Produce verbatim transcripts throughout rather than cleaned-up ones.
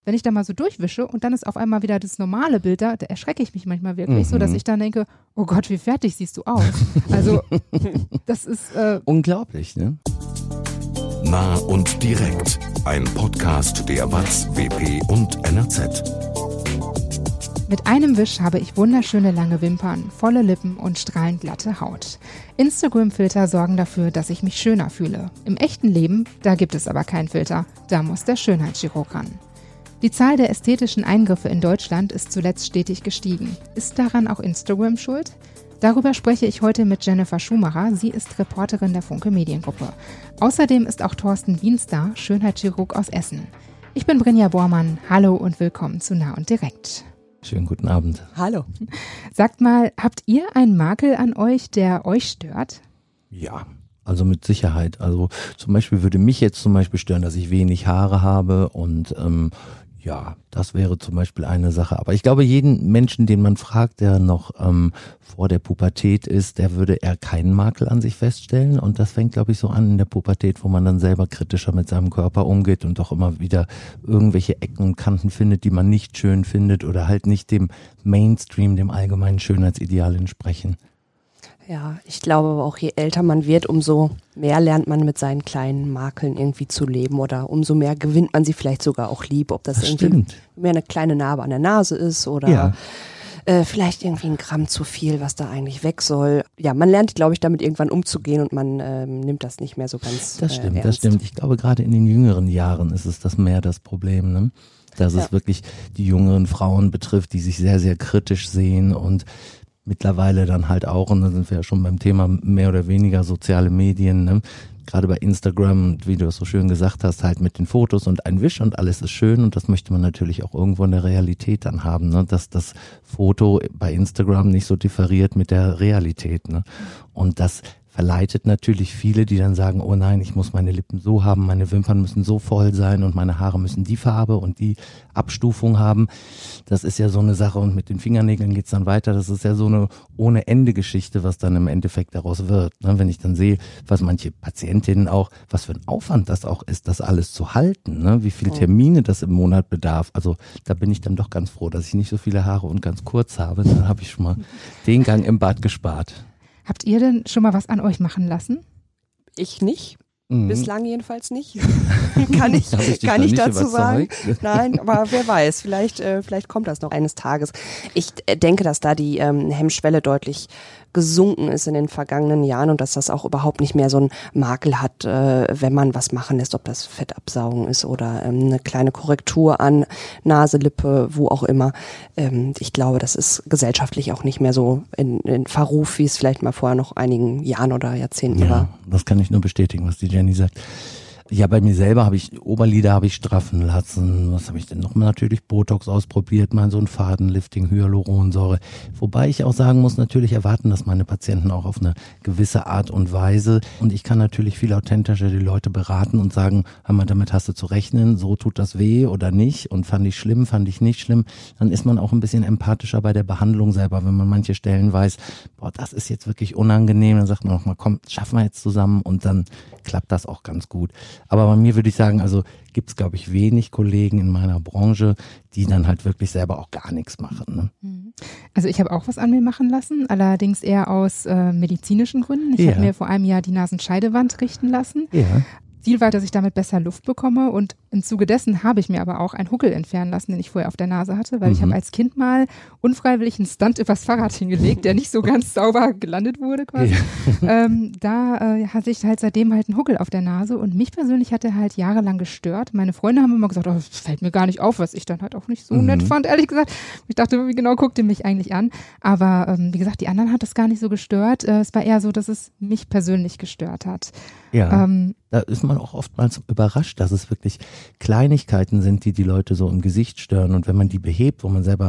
wenn ich da mal so durchwische und dann ist auf einmal wieder das normale Bild da, da erschrecke ich mich manchmal wirklich, mhm. so dass ich dann denke, oh Gott, wie fertig siehst du aus. Also das ist äh, unglaublich, ne? Nah und direkt, ein Podcast der W A Z, W P und N R Z. Mit einem Wisch habe ich wunderschöne lange Wimpern, volle Lippen und strahlend glatte Haut. Instagram-Filter sorgen dafür, dass ich mich schöner fühle. Im echten Leben, da gibt es aber keinen Filter. Da muss der Schönheitschirurg ran. Die Zahl der ästhetischen Eingriffe in Deutschland ist zuletzt stetig gestiegen. Ist daran auch Instagram schuld? Darüber spreche ich heute mit Jennifer Schumacher. Sie ist Reporterin der Funke Mediengruppe. Außerdem ist auch Thorsten Wiens da, Schönheitschirurg aus Essen. Ich bin Brinja Bormann. Hallo und willkommen zu Nah und Direkt. Schönen guten Abend. Hallo. Sagt mal, habt ihr einen Makel an euch, der euch stört? Ja, also mit Sicherheit. Also zum Beispiel würde mich jetzt zum Beispiel stören, dass ich wenig Haare habe und ähm, ja, das wäre zum Beispiel eine Sache. Aber ich glaube, jeden Menschen, den man fragt, der noch ähm, vor der Pubertät ist, der würde eher keinen Makel an sich feststellen. Und das fängt, glaube ich, so an in der Pubertät, wo man dann selber kritischer mit seinem Körper umgeht und doch immer wieder irgendwelche Ecken und Kanten findet, die man nicht schön findet oder halt nicht dem Mainstream, dem allgemeinen Schönheitsideal entsprechen. Ja, ich glaube aber auch, je älter man wird, umso mehr lernt man mit seinen kleinen Makeln irgendwie zu leben oder umso mehr gewinnt man sie vielleicht sogar auch lieb, ob das, das irgendwie stimmt. mehr eine kleine Narbe an der Nase ist oder ja. äh, vielleicht irgendwie ein Gramm zu viel, was da eigentlich weg soll. Ja, man lernt, glaube ich, damit irgendwann umzugehen und man ähm, nimmt das nicht mehr so ganz Das stimmt, äh, ernst. das stimmt. Ich glaube, gerade in den jüngeren Jahren ist es das mehr das Problem, ne? Dass ja. es wirklich die jüngeren Frauen betrifft, die sich sehr, sehr kritisch sehen und mittlerweile dann halt auch, und da sind wir ja schon beim Thema mehr oder weniger soziale Medien, ne? Gerade bei Instagram, wie du es so schön gesagt hast, halt mit den Fotos und ein Wisch und alles ist schön und das möchte man natürlich auch irgendwo in der Realität dann haben, ne? Dass das Foto bei Instagram nicht so differiert mit der Realität, ne? Und das verleitet natürlich viele, die dann sagen, oh nein, ich muss meine Lippen so haben, meine Wimpern müssen so voll sein und meine Haare müssen die Farbe und die Abstufung haben. Das ist ja so eine Sache und mit den Fingernägeln geht's dann weiter. Das ist ja so eine ohne Ende Geschichte, was dann im Endeffekt daraus wird. Wenn ich dann sehe, was manche Patientinnen auch, was für ein Aufwand das auch ist, das alles zu halten, wie viele Termine das im Monat bedarf. Also da bin ich dann doch ganz froh, dass ich nicht so viele Haare und ganz kurz habe. Dann habe ich schon mal den Gang im Bad gespart. Habt ihr denn schon mal was an euch machen lassen? Ich nicht. Mhm. Bislang jedenfalls nicht. kann ich, ich kann ich dazu sagen. Nein, aber wer weiß, vielleicht, äh, vielleicht kommt das noch eines Tages. Ich äh, denke, dass da die ähm, Hemmschwelle deutlich gesunken ist in den vergangenen Jahren und dass das auch überhaupt nicht mehr so einen Makel hat, äh, wenn man was machen lässt, ob das Fettabsaugen ist oder ähm, eine kleine Korrektur an Nase, Lippe, wo auch immer. Ähm, ich glaube, das ist gesellschaftlich auch nicht mehr so in, in Verruf, wie es vielleicht mal vor noch einigen Jahren oder Jahrzehnten ja, war. Das kann ich nur bestätigen, was die Jenny sagt. Ja, bei mir selber habe ich, Oberlider habe ich straffen lassen. Was habe ich denn noch? Natürlich Botox ausprobiert, mal so ein Fadenlifting, Hyaluronsäure. Wobei ich auch sagen muss, natürlich erwarten das meine Patienten auch auf eine gewisse Art und Weise. Und ich kann natürlich viel authentischer die Leute beraten und sagen, hör mal, damit hast du zu rechnen, so tut das weh oder nicht. Und fand ich schlimm, fand ich nicht schlimm. Dann ist man auch ein bisschen empathischer bei der Behandlung selber. Wenn man manche Stellen weiß, boah, das ist jetzt wirklich unangenehm, dann sagt man auch mal, komm, schaffen wir jetzt zusammen und dann klappt das auch ganz gut. Aber bei mir würde ich sagen, also gibt es, glaube ich, wenig Kollegen in meiner Branche, die dann halt wirklich selber auch gar nichts machen. Ne? Also ich habe auch was an mir machen lassen, allerdings eher aus äh, medizinischen Gründen. Ich ja. habe mir vor einem Jahr die Nasenscheidewand richten lassen. Ja. Ziel war, dass ich damit besser Luft bekomme und im Zuge dessen habe ich mir aber auch einen Huckel entfernen lassen, den ich vorher auf der Nase hatte, weil mhm. ich habe als Kind mal unfreiwillig einen Stunt übers Fahrrad hingelegt, der nicht so ganz sauber gelandet wurde quasi. Ja. Ähm, da äh, hatte ich halt seitdem halt einen Huckel auf der Nase und mich persönlich hat er halt jahrelang gestört. Meine Freunde haben immer gesagt, oh, das fällt mir gar nicht auf, was ich dann halt auch nicht so mhm. nett fand, ehrlich gesagt. Ich dachte, wie genau guckt ihr mich eigentlich an? Aber ähm, wie gesagt, die anderen hat das gar nicht so gestört. Äh, es war eher so, dass es mich persönlich gestört hat. Ja, ähm, da ist man auch oftmals überrascht, dass es wirklich Kleinigkeiten sind, die die Leute so im Gesicht stören. Und wenn man die behebt, wo man selber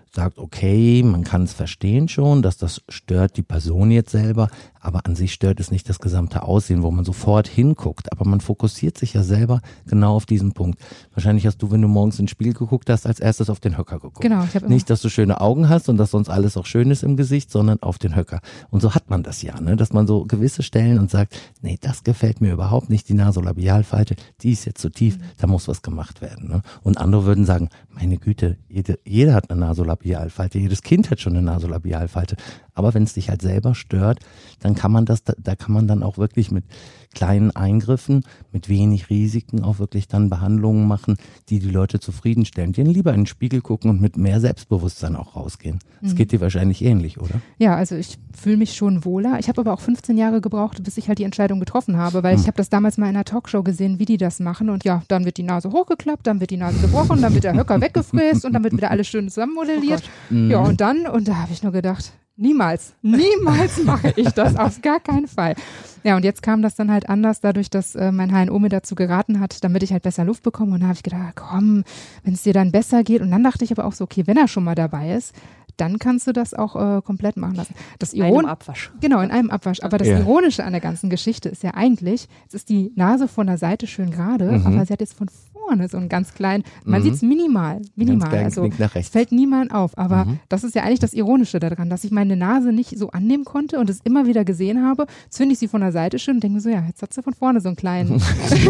sagt, okay, man kann es verstehen schon, dass das stört die Person jetzt selber, aber an sich stört es nicht das gesamte Aussehen, wo man sofort hinguckt. Aber man fokussiert sich ja selber genau auf diesen Punkt. Wahrscheinlich hast du, wenn du morgens ins Spiel geguckt hast, als erstes auf den Höcker geguckt. Genau. Ich hab immer nicht, dass du schöne Augen hast und dass sonst alles auch schön ist im Gesicht, sondern auf den Höcker. Und so hat man das ja, ne? Dass man so gewisse Stellen und sagt, nee, das gefällt mir überhaupt nicht, die Nasolabialfalte, die ist jetzt zu tief, mhm. da muss was gemacht werden. Ne? Und andere würden sagen, meine Güte, jede, jeder hat eine Nasolabialfalte, jedes Kind hat schon eine Nasolabialfalte. Aber wenn es dich halt selber stört, dann kann man das, da, da kann man dann auch wirklich mit kleinen Eingriffen, mit wenig Risiken auch wirklich dann Behandlungen machen, die die Leute zufriedenstellen. Die lieber in den Spiegel gucken und mit mehr Selbstbewusstsein auch rausgehen. Das mhm. geht dir wahrscheinlich ähnlich, oder? Ja, also ich fühle mich schon wohler. Ich habe aber auch fünfzehn Jahre gebraucht, bis ich halt die Entscheidung getroffen habe, weil mhm. ich habe das damals mal in einer Talkshow gesehen, wie die das machen und ja, dann wird die Nase hochgeklappt, dann wird die Nase gebrochen, dann wird der Höcker weggefräst und dann wird wieder alles schön zusammenmodelliert. Oh mhm. Ja, und dann, und da habe ich nur gedacht, niemals, niemals mache ich das, auf gar keinen Fall. Ja, und jetzt kam das dann halt anders, dadurch, dass äh, mein H N O mir dazu geraten hat, damit ich halt besser Luft bekomme. Und da habe ich gedacht, komm, wenn es dir dann besser geht. Und dann dachte ich aber auch so, okay, wenn er schon mal dabei ist, dann kannst du das auch äh, komplett machen lassen. Das in einem Abwasch. Genau, in einem Abwasch. Aber das ja. Ironische an der ganzen Geschichte ist ja eigentlich, jetzt ist die Nase von der Seite schön gerade, mhm. aber sie hat jetzt von vorne so einen ganz kleinen, man mhm. sieht es minimal, minimal. Also es fällt niemand auf. Aber mhm. das ist ja eigentlich das Ironische daran, dass ich meine Nase nicht so annehmen konnte und es immer wieder gesehen habe. Jetzt finde ich sie von der Seite schön und denke mir so, ja, jetzt hat sie von vorne so einen kleinen.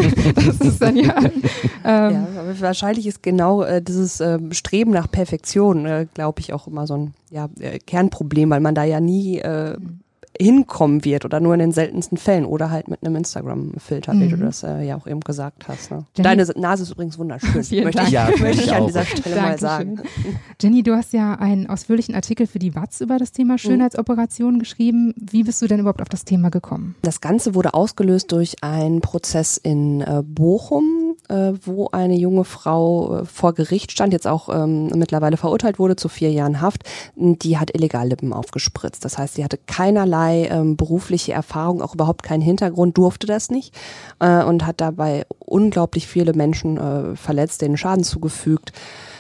Das ist dann ja. Ähm, ja, aber wahrscheinlich ist genau äh, dieses äh, Streben nach Perfektion, äh, glaube ich, auch immer so ein ja, äh, Kernproblem, weil man da ja nie äh, mhm. hinkommen wird oder nur in den seltensten Fällen oder halt mit einem Instagram-Filter, mhm. wie du das äh, ja auch eben gesagt hast. Ne? Deine Nase ist übrigens wunderschön, möchte ich, ja, möchte ich an auch. dieser Stelle Dankeschön. mal sagen. Jenny, du hast ja einen ausführlichen Artikel für die Watz über das Thema Schönheitsoperationen mhm. geschrieben. Wie bist du denn überhaupt auf das Thema gekommen? Das Ganze wurde ausgelöst durch einen Prozess in äh, Bochum, äh, wo eine junge Frau äh, vor Gericht stand, jetzt auch ähm, mittlerweile verurteilt wurde zu vier Jahren Haft. Die hat illegal Lippen aufgespritzt. Das heißt, sie hatte keinerlei ähm, berufliche Erfahrung, auch überhaupt keinen Hintergrund, durfte das nicht äh, und hat dabei unglaublich viele Menschen äh, verletzt, denen Schaden zugefügt.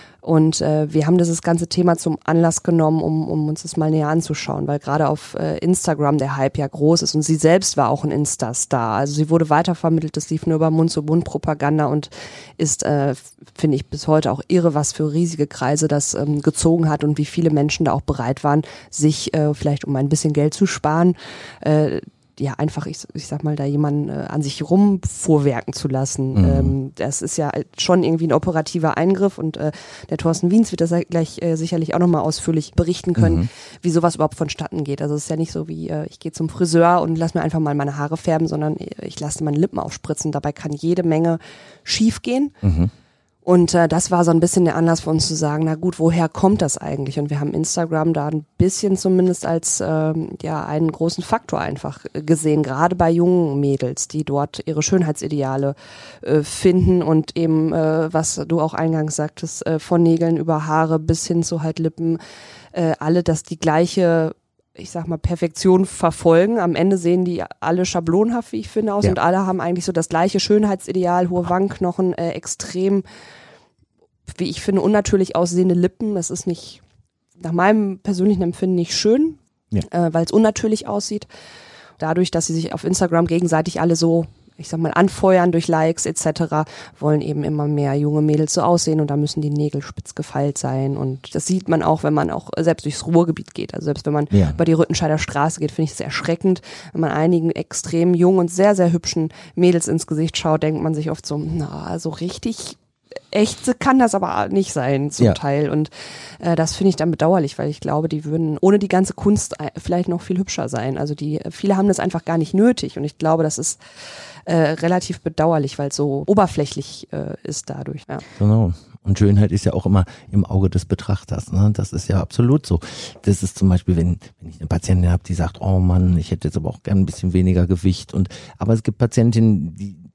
Und äh, wir haben dieses ganze Thema zum Anlass genommen, um, um uns das mal näher anzuschauen, weil gerade auf äh, Instagram der Hype ja groß ist und sie selbst war auch ein Insta-Star. Also sie wurde weitervermittelt, das lief nur über Mund-zu-Mund-Propaganda und ist, äh, finde ich, bis heute auch irre, was für riesige Kreise das ähm, gezogen hat und wie viele Menschen da auch bereit waren, sich äh, vielleicht um ein bisschen Geld zu sparen, äh, ja, einfach, ich, ich sag mal, da jemanden äh, an sich rumvorwerken zu lassen. Mhm. Ähm, das ist ja schon irgendwie ein operativer Eingriff und äh, der Thorsten Wiens wird das gleich äh, sicherlich auch nochmal ausführlich berichten können, mhm. wie sowas überhaupt vonstatten geht. Also es ist ja nicht so wie, äh, ich gehe zum Friseur und lass mir einfach mal meine Haare färben, sondern ich lasse meine Lippen aufspritzen. Dabei kann jede Menge schief gehen. Mhm. Und äh, das war so ein bisschen der Anlass für uns zu sagen, na gut, woher kommt das eigentlich? Und wir haben Instagram da ein bisschen zumindest als ähm, ja einen großen Faktor einfach gesehen, gerade bei jungen Mädels, die dort ihre Schönheitsideale äh, finden und eben, äh, was du auch eingangs sagtest, äh, von Nägeln über Haare bis hin zu halt Lippen, äh, alle das die gleiche, ich sag mal, Perfektion verfolgen. Am Ende sehen die alle schablonhaft, wie ich finde, aus ja. und alle haben eigentlich so das gleiche Schönheitsideal, hohe Wangenknochen, äh, extrem, wie ich finde, unnatürlich aussehende Lippen. Das ist nicht, nach meinem persönlichen Empfinden, nicht schön, ja. äh, weil es unnatürlich aussieht. Dadurch, dass sie sich auf Instagram gegenseitig alle so, ich sag mal, anfeuern durch Likes et cetera, wollen eben immer mehr junge Mädels so aussehen und da müssen die Nägel spitz gefeilt sein und das sieht man auch, wenn man auch selbst durchs Ruhrgebiet geht, also selbst wenn man ja. über die Rüttenscheider Straße geht, finde ich es erschreckend, wenn man einigen extrem jungen und sehr, sehr hübschen Mädels ins Gesicht schaut, denkt man sich oft so, na, so richtig echt kann das aber nicht sein zum ja. Teil und äh, das finde ich dann bedauerlich, weil ich glaube, die würden ohne die ganze Kunst vielleicht noch viel hübscher sein, also die viele haben das einfach gar nicht nötig und ich glaube, das ist äh, relativ bedauerlich, weil es so oberflächlich äh, ist dadurch. Ja. Genau. Und Schönheit ist ja auch immer im Auge des Betrachters, ne? Das ist ja absolut so. Das ist zum Beispiel, wenn, wenn ich eine Patientin habe, die sagt, oh Mann, ich hätte jetzt aber auch gern ein bisschen weniger Gewicht und aber es gibt Patientinnen, die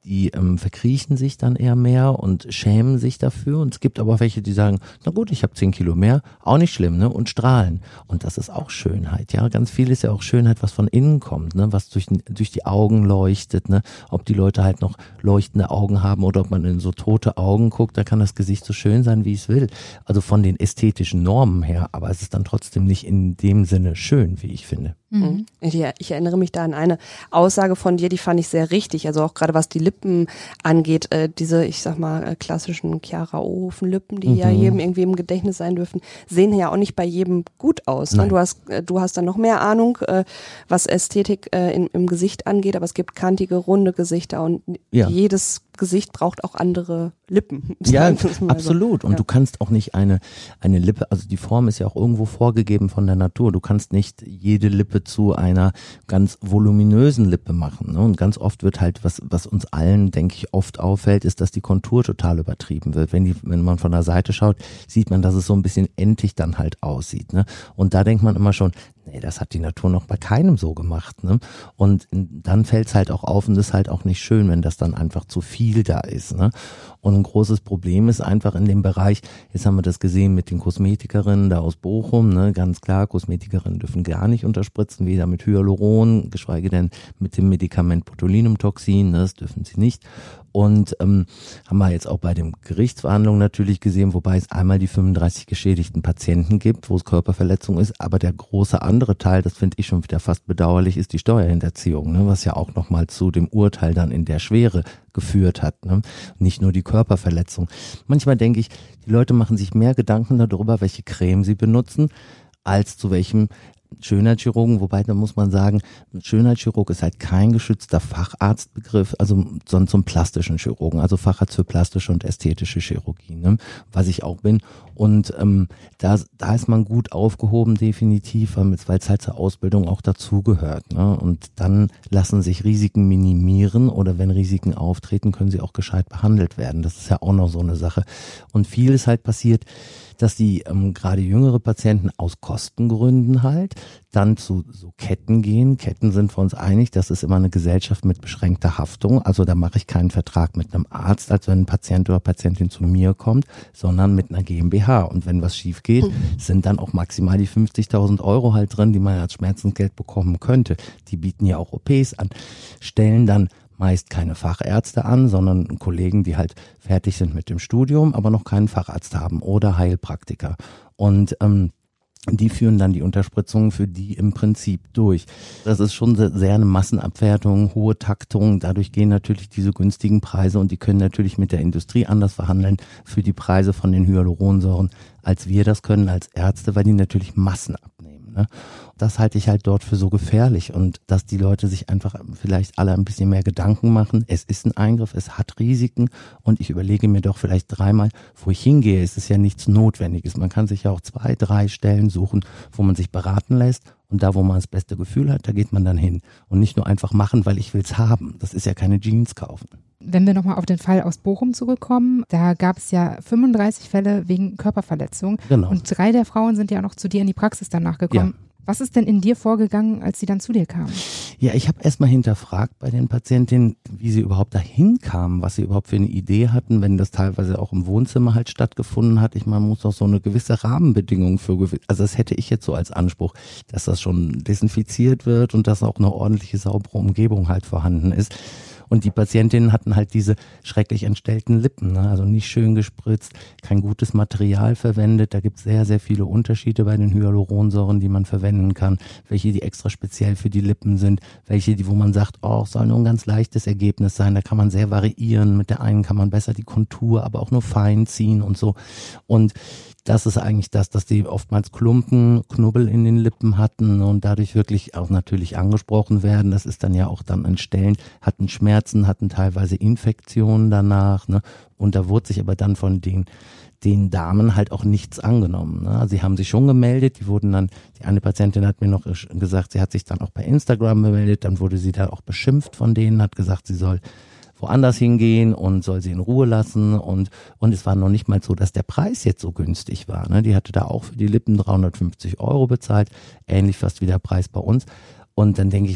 die ähm, verkriechen sich dann eher mehr und schämen sich dafür. Und es gibt aber welche, die sagen, na gut, ich habe zehn Kilo mehr, auch nicht schlimm, ne? Und strahlen. Und das ist auch Schönheit, ja. Ganz viel ist ja auch Schönheit, was von innen kommt, ne? Was durch, durch die Augen leuchtet, ne? Ob die Leute halt noch leuchtende Augen haben oder ob man in so tote Augen guckt, da kann das Gesicht so schön sein, wie es will. Also von den ästhetischen Normen her, aber es ist dann trotzdem nicht in dem Sinne schön, wie ich finde. Mhm. Ich, ich erinnere mich da an eine Aussage von dir, die fand ich sehr richtig, also auch gerade was die Lippen angeht, äh, diese, ich sag mal, äh, klassischen Chiara Ohofen-Lippen, die mhm. ja jedem irgendwie im Gedächtnis sein dürfen, sehen ja auch nicht bei jedem gut aus. Ne? Du hast äh, du hast dann noch mehr Ahnung, äh, was Ästhetik äh, in, im Gesicht angeht, aber es gibt kantige, runde Gesichter und ja. jedes Gesicht braucht auch andere Lippen. Ja, absolut. Und ja. du kannst auch nicht eine eine Lippe, also die Form ist ja auch irgendwo vorgegeben von der Natur. Du kannst nicht jede Lippe zu einer ganz voluminösen Lippe machen. Ne? Und ganz oft wird halt, was was uns allen, denke ich, oft auffällt, ist, dass die Kontur total übertrieben wird. Wenn die, wenn man von der Seite schaut, sieht man, dass es so ein bisschen entig dann halt aussieht. Ne? Und da denkt man immer schon, nee, das hat die Natur noch bei keinem so gemacht. Ne? Und dann fällt es halt auch auf und ist halt auch nicht schön, wenn das dann einfach zu viel da ist. Ne? Und ein großes Problem ist einfach in dem Bereich, jetzt haben wir das gesehen mit den Kosmetikerinnen da aus Bochum, ne? Ganz klar, Kosmetikerinnen dürfen gar nicht unterspritzen, weder mit Hyaluron, geschweige denn mit dem Medikament Botulinumtoxin, ne? Das dürfen sie nicht. Und ähm, haben wir jetzt auch bei den Gerichtsverhandlungen natürlich gesehen, wobei es einmal die fünfunddreißig geschädigten Patienten gibt, wo es Körperverletzung ist, aber der große andere Teil, das finde ich schon wieder fast bedauerlich, ist die Steuerhinterziehung, ne, was ja auch nochmal zu dem Urteil dann in der Schwere geführt hat, ne? Nicht nur die Körperverletzung. Manchmal denke ich, die Leute machen sich mehr Gedanken darüber, welche Creme sie benutzen, als zu welchem Schönheitschirurgen, wobei da muss man sagen, Schönheitschirurg ist halt kein geschützter Facharztbegriff, also sondern zum plastischen Chirurgen, also Facharzt für plastische und ästhetische Chirurgie, ne, was ich auch bin. Und ähm, da, da ist man gut aufgehoben, definitiv, weil es halt zur Ausbildung auch dazugehört. Ne? Und dann lassen sich Risiken minimieren oder wenn Risiken auftreten, können sie auch gescheit behandelt werden. Das ist ja auch noch so eine Sache. Und viel ist halt passiert, dass die ähm, gerade jüngere Patienten aus Kostengründen halt dann zu so Ketten gehen. Ketten sind wir uns einig, das ist immer eine Gesellschaft mit beschränkter Haftung. Also da mache ich keinen Vertrag mit einem Arzt, als wenn ein Patient oder Patientin zu mir kommt, sondern mit einer GmbH. Und wenn was schief geht, mhm. sind dann auch maximal die fünfzigtausend Euro halt drin, die man als Schmerzensgeld bekommen könnte. Die bieten ja auch O Ps an, stellen dann meist keine Fachärzte an, sondern Kollegen, die halt fertig sind mit dem Studium, aber noch keinen Facharzt haben oder Heilpraktiker. Und ähm, die führen dann die Unterspritzungen für die im Prinzip durch. Das ist schon sehr eine Massenabfertigung, hohe Taktung. Dadurch gehen natürlich diese günstigen Preise und die können natürlich mit der Industrie anders verhandeln für die Preise von den Hyaluronsäuren, als wir das können als Ärzte, weil die natürlich Massen abnehmen. Ne? Das halte ich halt dort für so gefährlich und dass die Leute sich einfach vielleicht alle ein bisschen mehr Gedanken machen. Es ist ein Eingriff, es hat Risiken und ich überlege mir doch vielleicht dreimal, wo ich hingehe. Es ist ja nichts Notwendiges. Man kann sich ja auch zwei, drei Stellen suchen, wo man sich beraten lässt und da, wo man das beste Gefühl hat, da geht man dann hin und nicht nur einfach machen, weil ich will's haben. Das ist ja keine Jeans kaufen. Wenn wir nochmal auf den Fall aus Bochum zurückkommen, da gab es ja fünfunddreißig Fälle wegen Körperverletzung. Genau. Und drei der Frauen sind ja auch noch zu dir in die Praxis danach gekommen. Ja. Was ist denn in dir vorgegangen, als sie dann zu dir kamen? Ja, ich habe erstmal hinterfragt bei den Patientinnen, wie sie überhaupt dahin kamen, was sie überhaupt für eine Idee hatten, wenn das teilweise auch im Wohnzimmer halt stattgefunden hat. Ich meine, man muss doch so eine gewisse Rahmenbedingung für, also das hätte ich jetzt so als Anspruch, dass das schon desinfiziert wird und dass auch eine ordentliche, saubere Umgebung halt vorhanden ist. Und die Patientinnen hatten halt diese schrecklich entstellten Lippen, ne? Also nicht schön gespritzt, kein gutes Material verwendet. Da gibt es sehr, sehr viele Unterschiede bei den Hyaluronsäuren, die man verwenden kann. Welche, die extra speziell für die Lippen sind, welche, die, wo man sagt, oh, es soll nur ein ganz leichtes Ergebnis sein. Da kann man sehr variieren. Mit der einen kann man besser die Kontur, aber auch nur fein ziehen und so. Und das ist eigentlich das, dass die oftmals Klumpen, Knubbel in den Lippen hatten und dadurch wirklich auch natürlich angesprochen werden. Das ist dann ja auch dann an Stellen, hatten Schmerzen, hatten teilweise Infektionen danach, ne? Und da wurde sich aber dann von den den Damen halt auch nichts angenommen. Ne? Sie haben sich schon gemeldet, die wurden dann, die eine Patientin hat mir noch gesagt, sie hat sich dann auch bei Instagram gemeldet, dann wurde sie da auch beschimpft von denen, hat gesagt, sie soll woanders hingehen und soll sie in Ruhe lassen und und es war noch nicht mal so, dass der Preis jetzt so günstig war. Ne? Die hatte da auch für die Lippen dreihundertfünfzig Euro bezahlt, ähnlich fast wie der Preis bei uns. Und dann denke ich so,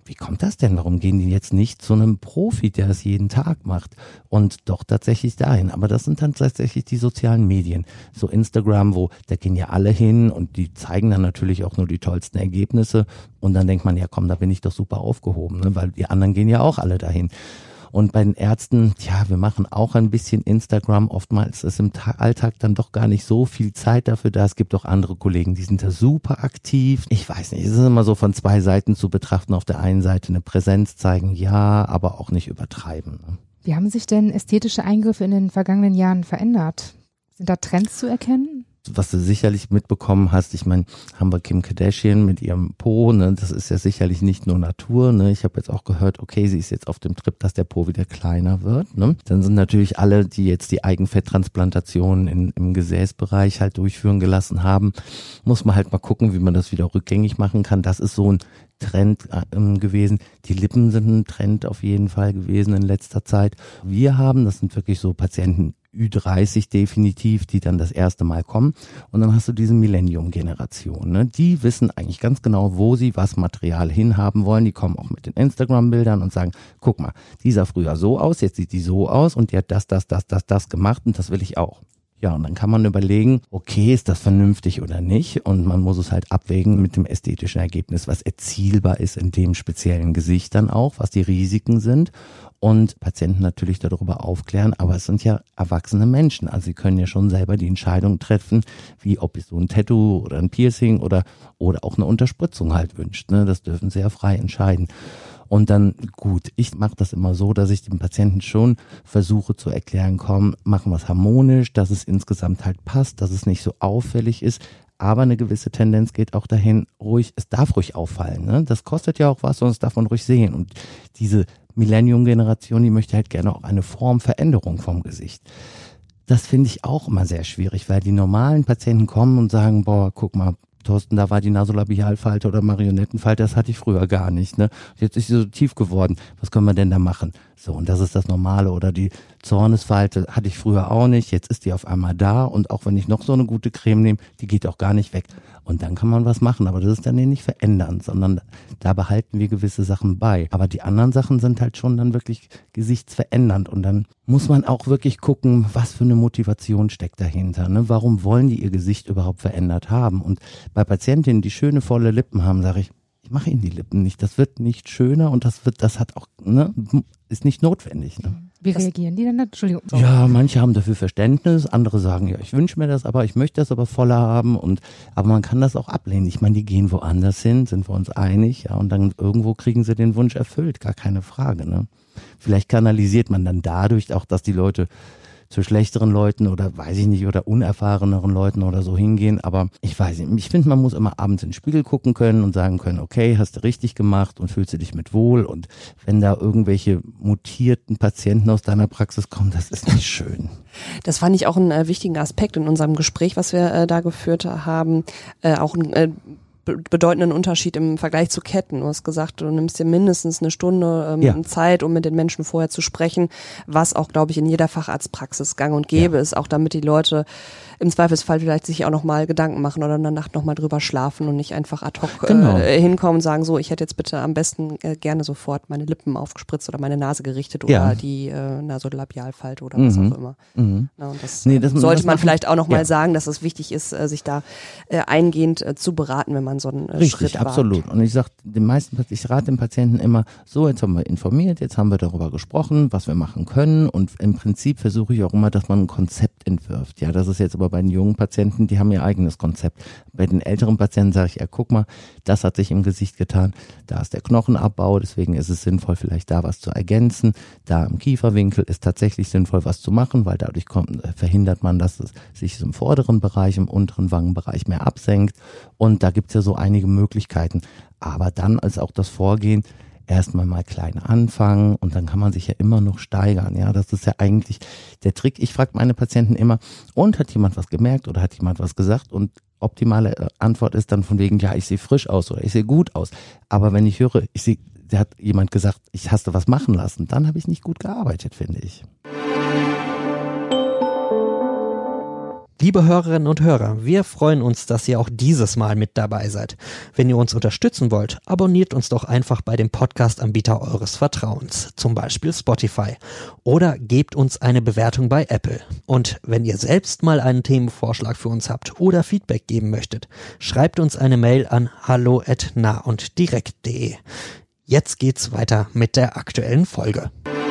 wie kommt das denn? Warum gehen die jetzt nicht zu einem Profi, der es jeden Tag macht und doch tatsächlich dahin? Aber das sind dann tatsächlich die sozialen Medien. So Instagram, wo, da gehen ja alle hin und die zeigen dann natürlich auch nur die tollsten Ergebnisse und dann denkt man, ja komm, da bin ich doch super aufgehoben, ne? Weil die anderen gehen ja auch alle dahin. Und bei den Ärzten, ja, wir machen auch ein bisschen Instagram. Oftmals ist im Ta- Alltag dann doch gar nicht so viel Zeit dafür da. Es gibt auch andere Kollegen, die sind da super aktiv. Ich weiß nicht, es ist immer so von zwei Seiten zu betrachten. Auf der einen Seite eine Präsenz zeigen, ja, aber auch nicht übertreiben. Ne? Wie haben sich denn ästhetische Eingriffe in den vergangenen Jahren verändert? Sind da Trends zu erkennen? Was du sicherlich mitbekommen hast, ich meine, haben wir Kim Kardashian mit ihrem Po, ne, das ist ja sicherlich nicht nur Natur, ne, ich habe jetzt auch gehört, okay, sie ist jetzt auf dem Trip, dass der Po wieder kleiner wird, ne, dann sind natürlich alle, die jetzt die Eigenfetttransplantation in, im Gesäßbereich halt durchführen gelassen haben, muss man halt mal gucken, wie man das wieder rückgängig machen kann, das ist so ein Trend äh, gewesen. Die Lippen sind ein Trend auf jeden Fall gewesen in letzter Zeit. Wir haben, das sind wirklich so Patienten Ü dreißig definitiv, die dann das erste Mal kommen. Und dann hast du diese Millennium-Generation. Ne? Die wissen eigentlich ganz genau, wo sie was Material hinhaben wollen. Die kommen auch mit den Instagram-Bildern und sagen, guck mal, die sah früher so aus, jetzt sieht die so aus und die hat das, das, das, das, das gemacht und das will ich auch. Ja, und dann kann man überlegen, okay, ist das vernünftig oder nicht? Und man muss es halt abwägen mit dem ästhetischen Ergebnis, was erzielbar ist in dem speziellen Gesicht dann auch, was die Risiken sind. Und Patienten natürlich darüber aufklären, aber es sind ja erwachsene Menschen, also sie können ja schon selber die Entscheidung treffen, wie ob ich so ein Tattoo oder ein Piercing oder oder auch eine Unterspritzung halt wünscht. Ne? Das dürfen sie ja frei entscheiden. Und dann, gut, ich mache das immer so, dass ich dem Patienten schon versuche zu erklären, komm, machen wir es harmonisch, dass es insgesamt halt passt, dass es nicht so auffällig ist. Aber eine gewisse Tendenz geht auch dahin, ruhig, es darf ruhig auffallen. Ne? Das kostet ja auch was und das darf man ruhig sehen. Und diese Millennium-Generation, die möchte halt gerne auch eine Formveränderung vom Gesicht. Das finde ich auch immer sehr schwierig, weil die normalen Patienten kommen und sagen, boah, guck mal, Thorsten, da war die Nasolabialfalte oder Marionettenfalte, das hatte ich früher gar nicht. Ne? Jetzt ist sie so tief geworden. Was können wir denn da machen? So, und das ist das Normale. Oder die Zornesfalte hatte ich früher auch nicht. Jetzt ist die auf einmal da. Und auch wenn ich noch so eine gute Creme nehme, die geht auch gar nicht weg. Und dann kann man was machen. Aber das ist dann nicht verändern, sondern da behalten wir gewisse Sachen bei. Aber die anderen Sachen sind halt schon dann wirklich gesichtsverändernd. Und dann muss man auch wirklich gucken, was für eine Motivation steckt dahinter. Ne? Warum wollen die ihr Gesicht überhaupt verändert haben? Und bei Patientinnen, die schöne, volle Lippen haben, sage ich, ich mache ihnen die Lippen nicht. Das wird nicht schöner und das wird, das hat auch, ne, ist nicht notwendig. Ne? Wie reagieren die denn? Entschuldigung. Ja, manche haben dafür Verständnis, andere sagen, ja, ich wünsche mir das, aber ich möchte das aber voller haben und, aber man kann das auch ablehnen. Ich meine, die gehen woanders hin, sind wir uns einig, ja, und dann irgendwo kriegen sie den Wunsch erfüllt, gar keine Frage, ne. Vielleicht kanalisiert man dann dadurch auch, dass die Leute zu schlechteren Leuten oder weiß ich nicht, oder unerfahreneren Leuten oder so hingehen, aber ich weiß nicht, ich finde, man muss immer abends in den Spiegel gucken können und sagen können, okay, hast du richtig gemacht und fühlst du dich mit wohl und wenn da irgendwelche mutierten Patienten aus deiner Praxis kommen, das ist nicht schön. Das fand ich auch einen äh, wichtigen Aspekt in unserem Gespräch, was wir äh, da geführt haben, äh, auch ein äh, bedeutenden Unterschied im Vergleich zu Ketten. Du hast gesagt, du nimmst dir mindestens eine Stunde ähm, ja. Zeit, um mit den Menschen vorher zu sprechen, was auch, glaube ich, in jeder Facharztpraxis gang und gäbe ja. ist, auch damit die Leute im Zweifelsfall vielleicht sich auch nochmal Gedanken machen oder in der Nacht nochmal drüber schlafen und nicht einfach ad hoc genau. äh, hinkommen und sagen, so, ich hätte jetzt bitte am besten äh, gerne sofort meine Lippen aufgespritzt oder meine Nase gerichtet oder ja. die äh, Nasolabialfalte oder was mhm. auch immer. Mhm. Na, und das, nee, das äh, sollte das man vielleicht auch nochmal ja. sagen, dass es wichtig ist, äh, sich da äh, eingehend äh, zu beraten, wenn man so einen äh, Richtig, Schritt absolut. wagt. Und ich sag den meisten, ich rate den Patienten immer, so, jetzt haben wir informiert, jetzt haben wir darüber gesprochen, was wir machen können und im Prinzip versuche ich auch immer, dass man ein Konzept entwirft. Ja, das ist jetzt aber bei den jungen Patienten, die haben ihr eigenes Konzept. Bei den älteren Patienten sage ich, ja, guck mal, das hat sich im Gesicht getan, da ist der Knochenabbau, deswegen ist es sinnvoll, vielleicht da was zu ergänzen. Da im Kieferwinkel ist tatsächlich sinnvoll, was zu machen, weil dadurch kommt, verhindert man, dass es sich im vorderen Bereich, im unteren Wangenbereich mehr absenkt. Und da gibt es ja so einige Möglichkeiten. Aber dann als auch das Vorgehen, erstmal mal klein anfangen und dann kann man sich ja immer noch steigern. Ja, das ist ja eigentlich der Trick. Ich frage meine Patienten immer, und hat jemand was gemerkt oder hat jemand was gesagt? Und optimale Antwort ist dann von wegen, ja, ich sehe frisch aus oder ich sehe gut aus. Aber wenn ich höre, ich sehe, da hat jemand gesagt, ich hast du was machen lassen, dann habe ich nicht gut gearbeitet, finde ich. Liebe Hörerinnen und Hörer, wir freuen uns, dass ihr auch dieses Mal mit dabei seid. Wenn ihr uns unterstützen wollt, abonniert uns doch einfach bei dem Podcast-Anbieter eures Vertrauens, zum Beispiel Spotify, oder gebt uns eine Bewertung bei Apple. Und wenn ihr selbst mal einen Themenvorschlag für uns habt oder Feedback geben möchtet, schreibt uns eine Mail an hallo at nahunddirekt punkt de. Jetzt geht's weiter mit der aktuellen Folge.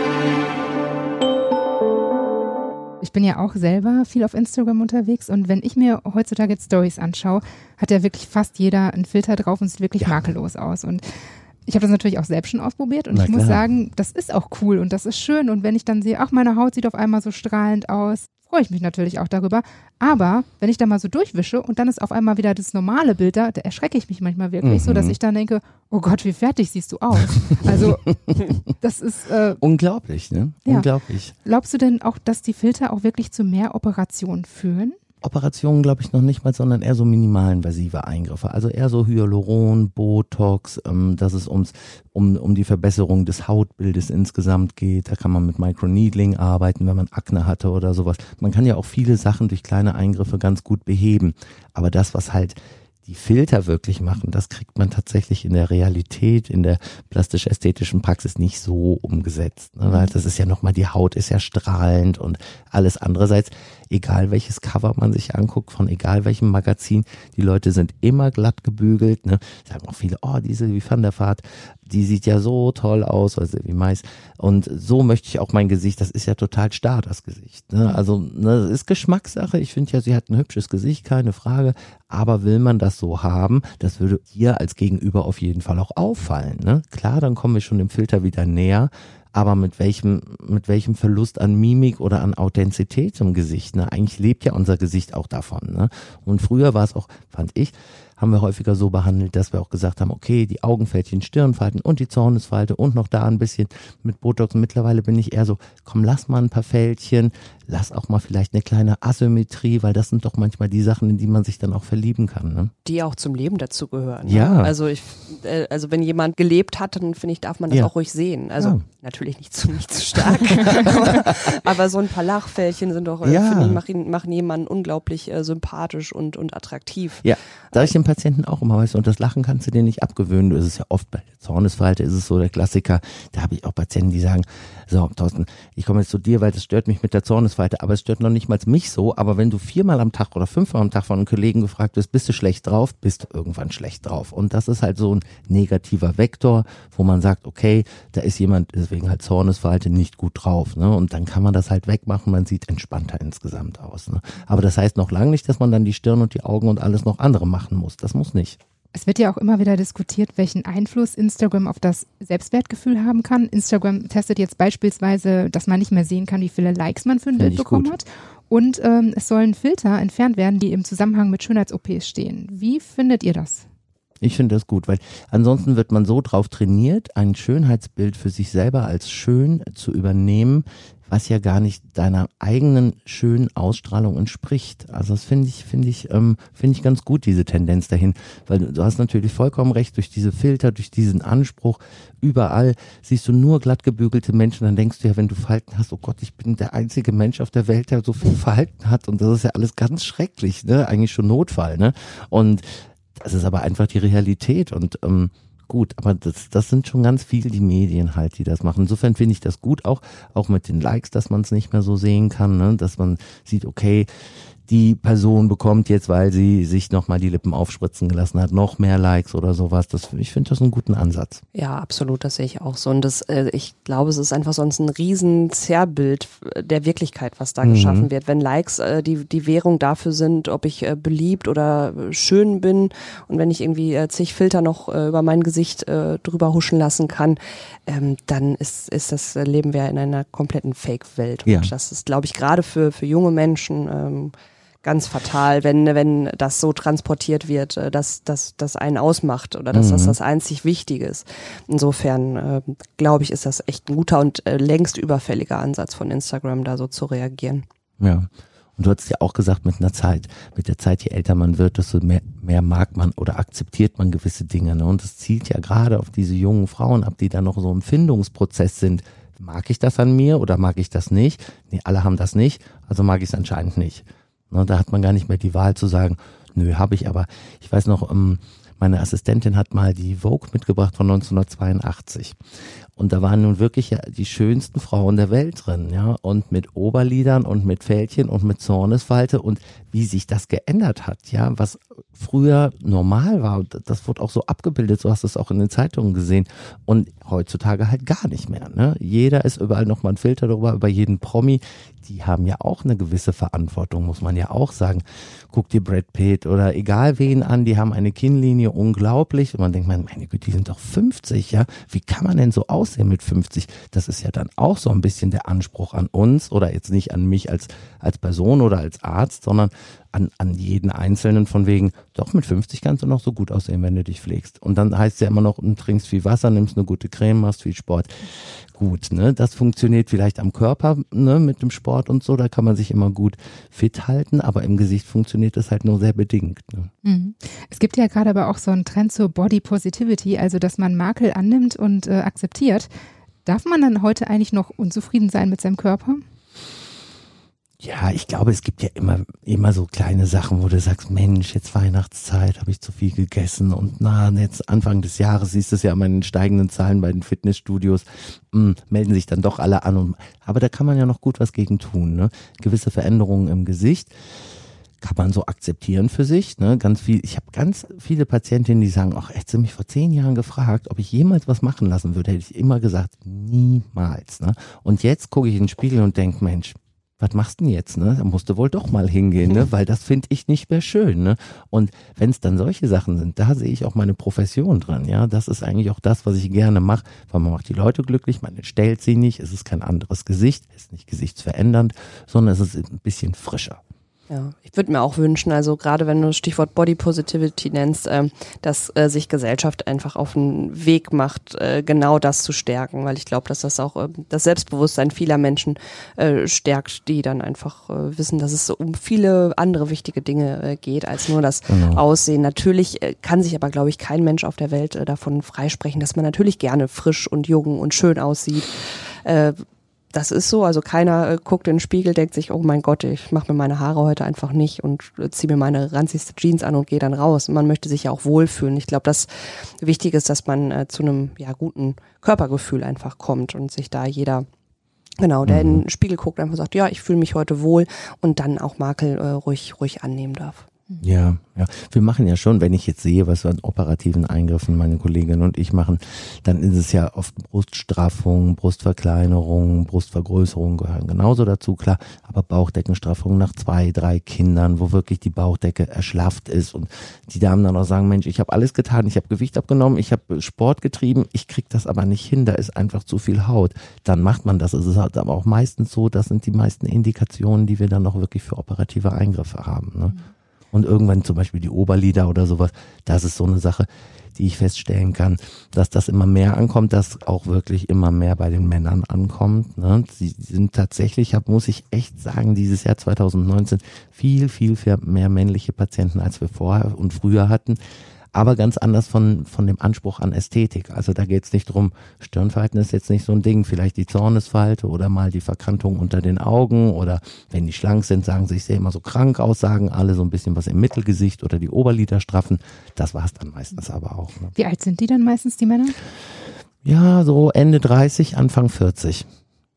Ich bin ja auch selber viel auf Instagram unterwegs und wenn ich mir heutzutage jetzt Stories anschaue, hat ja wirklich fast jeder einen Filter drauf und sieht wirklich ja. makellos aus. Und ich habe das natürlich auch selbst schon ausprobiert und Na ich klar. muss sagen, das ist auch cool und das ist schön. Und wenn ich dann sehe, ach, meine Haut sieht auf einmal so strahlend aus, freue ich mich natürlich auch darüber. Aber wenn ich da mal so durchwische und dann ist auf einmal wieder das normale Bild da, da erschrecke ich mich manchmal wirklich mhm. so, dass ich dann denke, oh Gott, wie fertig siehst du aus. Also das ist äh, unglaublich, ne? Ja. Unglaublich. Glaubst du denn auch, dass die Filter auch wirklich zu mehr Operationen führen? Operationen glaube ich noch nicht mal, sondern eher so minimalinvasive Eingriffe. Also eher so Hyaluron, Botox, ähm, dass es ums, um, um die Verbesserung des Hautbildes insgesamt geht. Da kann man mit Microneedling arbeiten, wenn man Akne hatte oder sowas. Man kann ja auch viele Sachen durch kleine Eingriffe ganz gut beheben. Aber das, was halt die Filter wirklich machen, das kriegt man tatsächlich in der Realität, in der plastisch-ästhetischen Praxis nicht so umgesetzt. Ne? Weil das ist ja nochmal, die Haut ist ja strahlend und alles. Andererseits, egal welches Cover man sich anguckt, von egal welchem Magazin, die Leute sind immer glatt gebügelt. Ne? Sagen auch viele, oh, diese wie Van der Vaart, die sieht ja so toll aus, also wie Mais. Und so möchte ich auch mein Gesicht, das ist ja total starr, das Gesicht. Ne? Also ne, das ist Geschmackssache. Ich finde ja, sie hat ein hübsches Gesicht, keine Frage. Aber will man das so haben, das würde hier als Gegenüber auf jeden Fall auch auffallen. Ne? Klar, dann kommen wir schon dem Filter wieder näher. Aber mit welchem, mit welchem Verlust an Mimik oder an Authentizität im Gesicht, ne? Eigentlich lebt ja unser Gesicht auch davon, ne? Und früher war es auch, fand ich, haben wir häufiger so behandelt, dass wir auch gesagt haben, okay, die Augenfältchen, Stirnfalten und die Zornesfalte und noch da ein bisschen mit Botox. Und mittlerweile bin ich eher so, komm, lass mal ein paar Fältchen, lass auch mal vielleicht eine kleine Asymmetrie, weil das sind doch manchmal die Sachen, in die man sich dann auch verlieben kann. Ne? Die auch zum Leben dazu gehören. Ja. Ne? Also ich, äh, also wenn jemand gelebt hat, dann finde ich, darf man das ja. auch ruhig sehen. Also ja. natürlich nicht zu, nicht zu stark, aber, aber so ein paar Lachfältchen sind doch, ja. finde ich, machen, machen jemanden unglaublich äh, sympathisch und, und attraktiv. Ja, da ich den Patienten auch immer, weißt du, und das Lachen kannst du dir nicht abgewöhnen. Du ist es ja oft bei der Zornesfalte, ist es so der Klassiker. Da habe ich auch Patienten, die sagen, so Thorsten, ich komme jetzt zu dir, weil das stört mich mit der Zornesfalte, aber es stört noch nicht mal mich so. Aber wenn du viermal am Tag oder fünfmal am Tag von einem Kollegen gefragt wirst, bist du schlecht drauf, bist du irgendwann schlecht drauf. Und das ist halt so ein negativer Vektor, wo man sagt, okay, da ist jemand, deswegen halt Zornesfalte, nicht gut drauf. Ne? Und dann kann man das halt wegmachen, man sieht entspannter insgesamt aus. Ne? Aber das heißt noch lange nicht, dass man dann die Stirn und die Augen und alles noch andere machen muss. Das muss nicht. Es wird ja auch immer wieder diskutiert, welchen Einfluss Instagram auf das Selbstwertgefühl haben kann. Instagram testet jetzt beispielsweise, dass man nicht mehr sehen kann, wie viele Likes man für ein Bild bekommen hat. Und ähm, es sollen Filter entfernt werden, die im Zusammenhang mit Schönheits-O Ps stehen. Wie findet ihr das? Ich finde das gut, weil ansonsten wird man so drauf trainiert, ein Schönheitsbild für sich selber als schön zu übernehmen, was ja gar nicht deiner eigenen schönen Ausstrahlung entspricht. Also das finde ich, finde ich, ähm, finde ich ganz gut, diese Tendenz dahin, weil du, du hast natürlich vollkommen recht, durch diese Filter, durch diesen Anspruch, überall siehst du nur glatt gebügelte Menschen, dann denkst du ja, wenn du Falten hast, oh Gott, ich bin der einzige Mensch auf der Welt, der so viel Falten hat und das ist ja alles ganz schrecklich, ne? Eigentlich schon Notfall, ne? Und das ist aber einfach die Realität und ähm, gut, aber das, das sind schon ganz viele die Medien halt, die das machen. Insofern finde ich das gut, auch auch mit den Likes, dass man es nicht mehr so sehen kann, ne? Dass man sieht, okay, die Person bekommt jetzt, weil sie sich nochmal die Lippen aufspritzen gelassen hat, noch mehr Likes oder sowas. Das, ich finde das einen guten Ansatz. Ja, absolut, das sehe ich auch so. Und das, äh, ich glaube, es ist einfach sonst ein riesen Zerrbild der Wirklichkeit, was da mhm. geschaffen wird. Wenn Likes äh, die die Währung dafür sind, ob ich äh, beliebt oder schön bin und wenn ich irgendwie äh, zig Filter noch äh, über mein Gesicht äh, drüber huschen lassen kann, ähm, dann ist ist das äh, leben wir in einer kompletten Fake-Welt. Ja. Und das ist, glaube ich, gerade für für junge Menschen ähm, ganz fatal, wenn wenn das so transportiert wird, dass das das einen ausmacht oder dass mhm. das das einzig Wichtige ist. Insofern äh, glaube ich, ist das echt ein guter und äh, längst überfälliger Ansatz von Instagram, da so zu reagieren. Ja. Und du hast ja auch gesagt, mit einer Zeit, mit der Zeit, je älter man wird, desto mehr, mehr mag man oder akzeptiert man gewisse Dinge. Ne? Und das zielt ja gerade auf diese jungen Frauen ab, die da noch so im Findungsprozess sind. Mag ich das an mir oder mag ich das nicht? Nee, alle haben das nicht, also mag ich es anscheinend nicht. Ne, da hat man gar nicht mehr die Wahl zu sagen, nö, habe ich, aber ich weiß noch, ähm, meine Assistentin hat mal die Vogue mitgebracht von neunzehnhundertzweiundachtzig. Und da waren nun wirklich ja die schönsten Frauen der Welt drin, ja, und mit Oberlidern und mit Fältchen und mit Zornesfalte und wie sich das geändert hat, ja, was früher normal war, das wurde auch so abgebildet, so hast du es auch in den Zeitungen gesehen und heutzutage halt gar nicht mehr, ne. Jeder ist überall nochmal ein Filter darüber, über jeden Promi, die haben ja auch eine gewisse Verantwortung, muss man ja auch sagen. Guck dir Brad Pitt oder egal wen an, die haben eine Kinnlinie unglaublich und man denkt, meine Güte, die sind doch fünfzig, ja, wie kann man denn so aussehen mit fünfzig? Das ist ja dann auch so ein bisschen der Anspruch an uns oder jetzt nicht an mich als, als Person oder als Arzt, sondern an, an jeden Einzelnen von wegen, doch mit fünfzig kannst du noch so gut aussehen, wenn du dich pflegst. Und dann heißt es ja immer noch, du trinkst viel Wasser, nimmst eine gute Creme, machst viel Sport. Gut, ne, das funktioniert vielleicht am Körper, ne, mit dem Sport und so, da kann man sich immer gut fit halten, aber im Gesicht funktioniert das halt nur sehr bedingt. Ne. Mhm. Es gibt ja gerade aber auch so einen Trend zur Body Positivity, also dass man Makel annimmt und äh, akzeptiert. Darf man dann heute eigentlich noch unzufrieden sein mit seinem Körper? Ja, ich glaube, es gibt ja immer immer so kleine Sachen, wo du sagst, Mensch, jetzt Weihnachtszeit, habe ich zu viel gegessen und na, jetzt Anfang des Jahres siehst du es ja an meinen steigenden Zahlen bei den Fitnessstudios, mh, melden sich dann doch alle an. Und, aber da kann man ja noch gut was gegen tun, ne? Gewisse Veränderungen im Gesicht kann man so akzeptieren für sich, ne? Ganz viel. Ich habe ganz viele Patientinnen, die sagen, ach, hättest du mich vor zehn Jahren gefragt, ob ich jemals was machen lassen würde, hätte ich immer gesagt, niemals, ne? Und jetzt gucke ich in den Spiegel und denke, Mensch, was machst du denn jetzt, ne? Da musst du wohl doch mal hingehen, ne? Weil das finde ich nicht mehr schön, ne? Und wenn es dann solche Sachen sind, da sehe ich auch meine Profession dran, ja? Das ist eigentlich auch das, was ich gerne mache, weil man macht die Leute glücklich, man entstellt sie nicht, es ist kein anderes Gesicht, es ist nicht gesichtsverändernd, sondern es ist ein bisschen frischer. Ja, ich würde mir auch wünschen, also gerade wenn du das Stichwort Body Positivity nennst, ähm, dass äh, sich Gesellschaft einfach auf den Weg macht, äh, genau das zu stärken, weil ich glaube, dass das auch äh, das Selbstbewusstsein vieler Menschen äh, stärkt, die dann einfach äh, wissen, dass es um viele andere wichtige Dinge äh, geht, als nur das genau. Aussehen. Natürlich äh, kann sich aber, glaube ich, kein Mensch auf der Welt äh, davon freisprechen, dass man natürlich gerne frisch und jung und schön aussieht. Äh, Das ist so, also keiner äh, guckt in den Spiegel, denkt sich, oh mein Gott, ich mache mir meine Haare heute einfach nicht und äh, ziehe mir meine ranzigste Jeans an und gehe dann raus. Man möchte sich ja auch wohlfühlen. Ich glaube, das Wichtige ist, dass man äh, zu einem ja guten Körpergefühl einfach kommt und sich da jeder, genau, der in den Spiegel guckt, einfach sagt, ja, ich fühle mich heute wohl und dann auch Makel äh, ruhig, ruhig annehmen darf. Ja, ja. Wir machen ja schon, wenn ich jetzt sehe, was wir an operativen Eingriffen meine Kollegin und ich machen, dann ist es ja oft Bruststraffung, Brustverkleinerung, Brustvergrößerung gehören genauso dazu, klar, aber Bauchdeckenstraffung nach zwei, drei Kindern, wo wirklich die Bauchdecke erschlafft ist und die Damen dann auch sagen, Mensch, ich habe alles getan, ich habe Gewicht abgenommen, ich habe Sport getrieben, ich krieg das aber nicht hin, da ist einfach zu viel Haut. Dann macht man das. Es ist halt aber auch meistens so, das sind die meisten Indikationen, die wir dann auch wirklich für operative Eingriffe haben, ne? Mhm. Und irgendwann zum Beispiel die Oberlider oder sowas, das ist so eine Sache, die ich feststellen kann, dass das immer mehr ankommt, dass auch wirklich immer mehr bei den Männern ankommt. Ne? Sie sind tatsächlich, muss ich echt sagen, dieses Jahr zwanzig neunzehn viel, viel mehr männliche Patienten, als wir vorher und früher hatten. Aber ganz anders von von dem Anspruch an Ästhetik. Also da geht es nicht drum, Stirnfalten ist jetzt nicht so ein Ding, vielleicht die Zornesfalte oder mal die Verkantung unter den Augen oder wenn die schlank sind, sagen sie, ich sehe immer so krank aus, sagen alle so ein bisschen was im Mittelgesicht oder die Oberlider straffen. Das war es dann meistens aber auch. Ne? Wie alt sind die dann meistens, die Männer? Ja, so Ende dreißig, Anfang vierzig.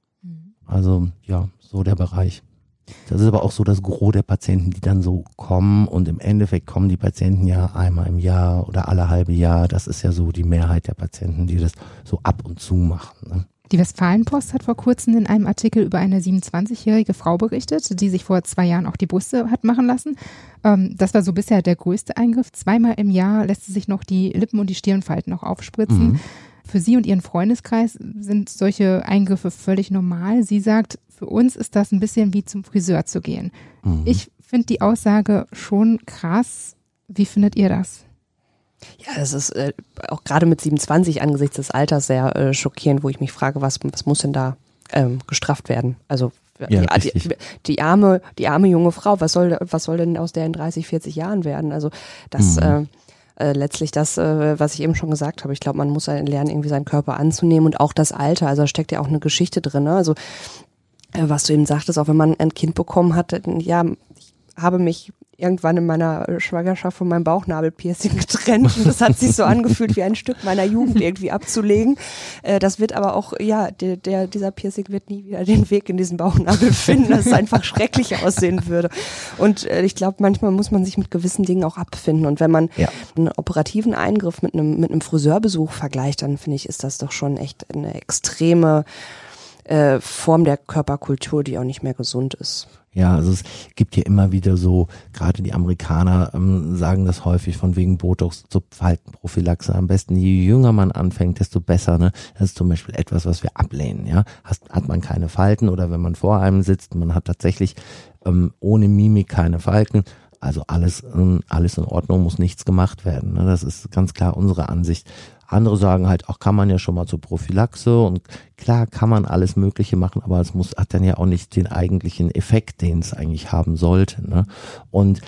Also ja, so der Bereich. Das ist aber auch so das Gros der Patienten, die dann so kommen und im Endeffekt kommen die Patienten ja einmal im Jahr oder alle halbe Jahr. Das ist ja so die Mehrheit der Patienten, die das so ab und zu machen. Ne? Die Westfalenpost hat vor kurzem in einem Artikel über eine siebenundzwanzigjährige Frau berichtet, die sich vor zwei Jahren auch die Brüste hat machen lassen. Ähm, das war so bisher der größte Eingriff. Zweimal im Jahr lässt sie sich noch die Lippen und die Stirnfalten noch aufspritzen. Mhm. Für sie und ihren Freundeskreis sind solche Eingriffe völlig normal. Sie sagt, für uns ist das ein bisschen wie zum Friseur zu gehen. Mhm. Ich finde die Aussage schon krass. Wie findet ihr das? Ja, das ist äh, auch gerade mit siebenundzwanzig angesichts des Alters sehr äh, schockierend, wo ich mich frage, was, was muss denn da ähm, gestraft werden? Also ja, die, die, die arme, die arme junge Frau, was soll, was soll denn aus der in dreißig, vierzig Jahren werden? Also das mhm. äh, äh, letztlich das, äh, was ich eben schon gesagt habe. Ich glaube, man muss lernen, irgendwie seinen Körper anzunehmen und auch das Alter. Also da steckt ja auch eine Geschichte drin. Ne? Also äh, was du eben sagtest, auch wenn man ein Kind bekommen hat, ja, habe mich irgendwann in meiner Schwangerschaft von meinem Bauchnabelpiercing getrennt und das hat sich so angefühlt, wie ein Stück meiner Jugend irgendwie abzulegen. Äh, das wird aber auch, ja, der, der, dieser Piercing wird nie wieder den Weg in diesen Bauchnabel finden, dass es einfach schrecklich aussehen würde. Und äh, ich glaube, manchmal muss man sich mit gewissen Dingen auch abfinden und wenn man ja. einen operativen Eingriff mit einem, mit einem Friseurbesuch vergleicht, dann finde ich, ist das doch schon echt eine extreme äh, Form der Körperkultur, die auch nicht mehr gesund ist. Ja, also es gibt ja immer wieder so, gerade die Amerikaner ähm, sagen das häufig von wegen Botox zur Faltenprophylaxe. Am besten, je jünger man anfängt, desto besser. Ne? Das ist zum Beispiel etwas, was wir ablehnen. Ja, Hast, hat man keine Falten oder wenn man vor einem sitzt, man hat tatsächlich ähm, ohne Mimik keine Falten. Also alles, ähm, alles in Ordnung, muss nichts gemacht werden. Ne? Das ist ganz klar unsere Ansicht. Andere sagen halt, auch kann man ja schon mal zur Prophylaxe und klar kann man alles Mögliche machen, aber es muss, hat dann ja auch nicht den eigentlichen Effekt, den es eigentlich haben sollte. Ne? Und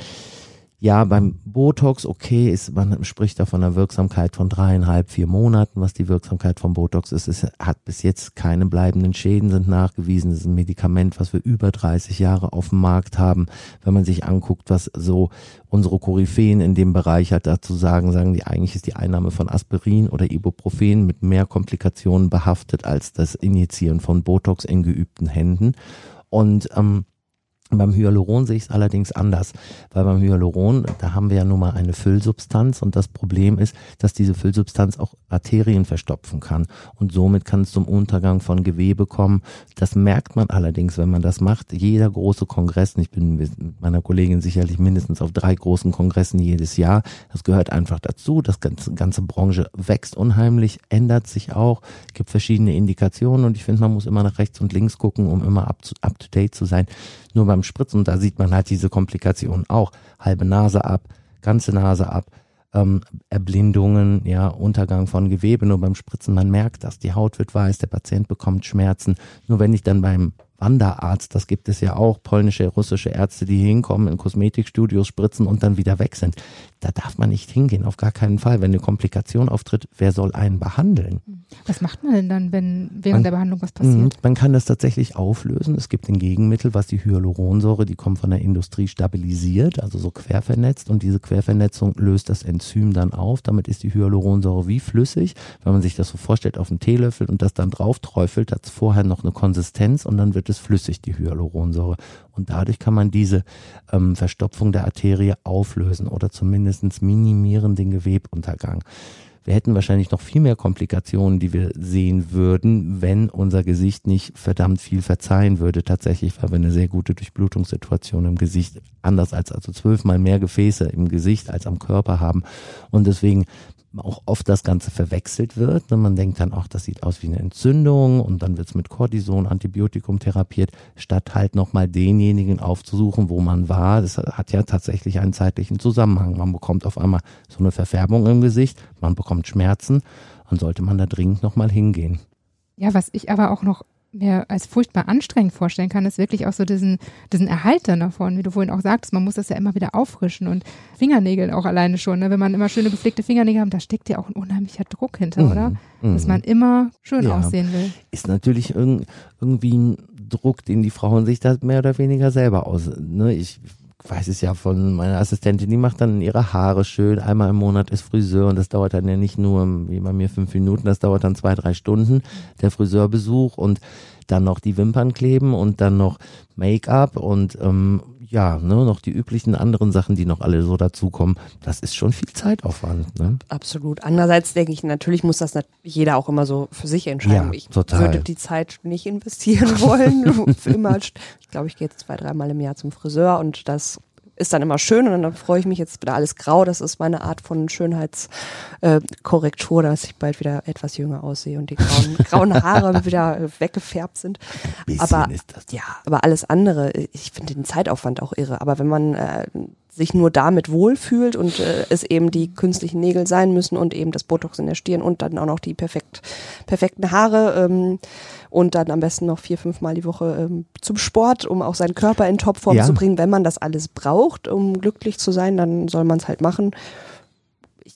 ja, beim Botox, okay, ist, man spricht da von einer Wirksamkeit von dreieinhalb, vier Monaten, was die Wirksamkeit von Botox ist. Es hat bis jetzt keine bleibenden Schäden, sind nachgewiesen. Es ist ein Medikament, was wir über dreißig Jahre auf dem Markt haben. Wenn man sich anguckt, was so unsere Koryphäen in dem Bereich halt dazu sagen, sagen die, eigentlich ist die Einnahme von Aspirin oder Ibuprofen mit mehr Komplikationen behaftet als das Injizieren von Botox in geübten Händen. Und ähm, beim Hyaluron sehe ich es allerdings anders, weil beim Hyaluron, da haben wir ja nun mal eine Füllsubstanz und das Problem ist, dass diese Füllsubstanz auch Arterien verstopfen kann und somit kann es zum Untergang von Gewebe kommen. Das merkt man allerdings, wenn man das macht. Jeder große Kongress, und ich bin mit meiner Kollegin sicherlich mindestens auf drei großen Kongressen jedes Jahr, das gehört einfach dazu. Das ganze, ganze Branche wächst unheimlich, ändert sich auch, gibt verschiedene Indikationen und ich finde, man muss immer nach rechts und links gucken, um immer up to, up to date zu sein. Nur beim Spritzen, da sieht man halt diese Komplikationen auch. Halbe Nase ab, ganze Nase ab, ähm, Erblindungen, ja, Untergang von Gewebe. Nur beim Spritzen, man merkt das, die Haut wird weiß, der Patient bekommt Schmerzen. Nur wenn ich dann beim Wanderarzt, das gibt es ja auch, polnische, russische Ärzte, die hinkommen, in Kosmetikstudios spritzen und dann wieder weg sind. Da darf man nicht hingehen, auf gar keinen Fall. Wenn eine Komplikation auftritt, wer soll einen behandeln? Was macht man denn dann, wenn während man, der Behandlung was passiert? Man kann das tatsächlich auflösen. Es gibt ein Gegenmittel, was die Hyaluronsäure, die kommt von der Industrie, stabilisiert, also so quervernetzt und diese Quervernetzung löst das Enzym dann auf. Damit ist die Hyaluronsäure wie flüssig. Wenn man sich das so vorstellt auf einen Teelöffel und das dann drauf träufelt, hat es vorher noch eine Konsistenz und dann wird es flüssig, die Hyaluronsäure. Und dadurch kann man diese ähm, Verstopfung der Arterie auflösen oder zumindest minimieren den Gewebuntergang. Wir hätten wahrscheinlich noch viel mehr Komplikationen, die wir sehen würden, wenn unser Gesicht nicht verdammt viel verzeihen würde. Tatsächlich, weil wir eine sehr gute Durchblutungssituation im Gesicht, anders als also zwölfmal mehr Gefäße im Gesicht als am Körper haben. Und deswegen auch oft das Ganze verwechselt wird. Man denkt dann, ach, das sieht aus wie eine Entzündung und dann wird es mit Cortison, Antibiotikum therapiert, statt halt nochmal denjenigen aufzusuchen, wo man war. Das hat ja tatsächlich einen zeitlichen Zusammenhang. Man bekommt auf einmal so eine Verfärbung im Gesicht, man bekommt Schmerzen und sollte man da dringend nochmal hingehen. Ja, was ich aber auch noch mir als furchtbar anstrengend vorstellen kann, ist wirklich auch so diesen, diesen Erhalt dann davon, wie du vorhin auch sagtest, man muss das ja immer wieder auffrischen und Fingernägel auch alleine schon, ne? Wenn man immer schöne gepflegte Fingernägel hat, da steckt ja auch ein unheimlicher Druck hinter, mhm. oder? Mhm. Dass man immer schön ja. aussehen will. Ist natürlich irg- irgendwie ein Druck, den die Frauen sich da mehr oder weniger selber aus, ne? Ich weiß es ja von meiner Assistentin, die macht dann ihre Haare schön, einmal im Monat ist Friseur und das dauert dann ja nicht nur wie bei mir fünf Minuten, das dauert dann zwei, drei Stunden, der Friseurbesuch und dann noch die Wimpern kleben und dann noch Make-up und ähm, ja, ne, noch die üblichen anderen Sachen, die noch alle so dazukommen. Das ist schon viel Zeitaufwand. Ne? Absolut. Andererseits denke ich, natürlich muss das jeder auch immer so für sich entscheiden. Ja, ich total. würde die Zeit nicht investieren wollen. Für immer, ich glaube, ich gehe jetzt zwei, dreimal im Jahr zum Friseur und das ist dann immer schön und dann freue ich mich jetzt wieder alles grau. Das ist meine Art von Schönheitskorrektur, äh, dass ich bald wieder etwas jünger aussehe und die grauen, grauen Haare wieder äh, weggefärbt sind. Aber ist das. Ja, aber alles andere, ich finde den Zeitaufwand auch irre. Aber wenn man äh, sich nur damit wohlfühlt und äh, es eben die künstlichen Nägel sein müssen und eben das Botox in der Stirn und dann auch noch die perfekt, perfekten Haare ähm, und dann am besten noch vier, fünf Mal die Woche ähm, zum Sport, um auch seinen Körper in Topform ja. zu bringen. Wenn man das alles braucht, um glücklich zu sein, dann soll man es halt machen. Ich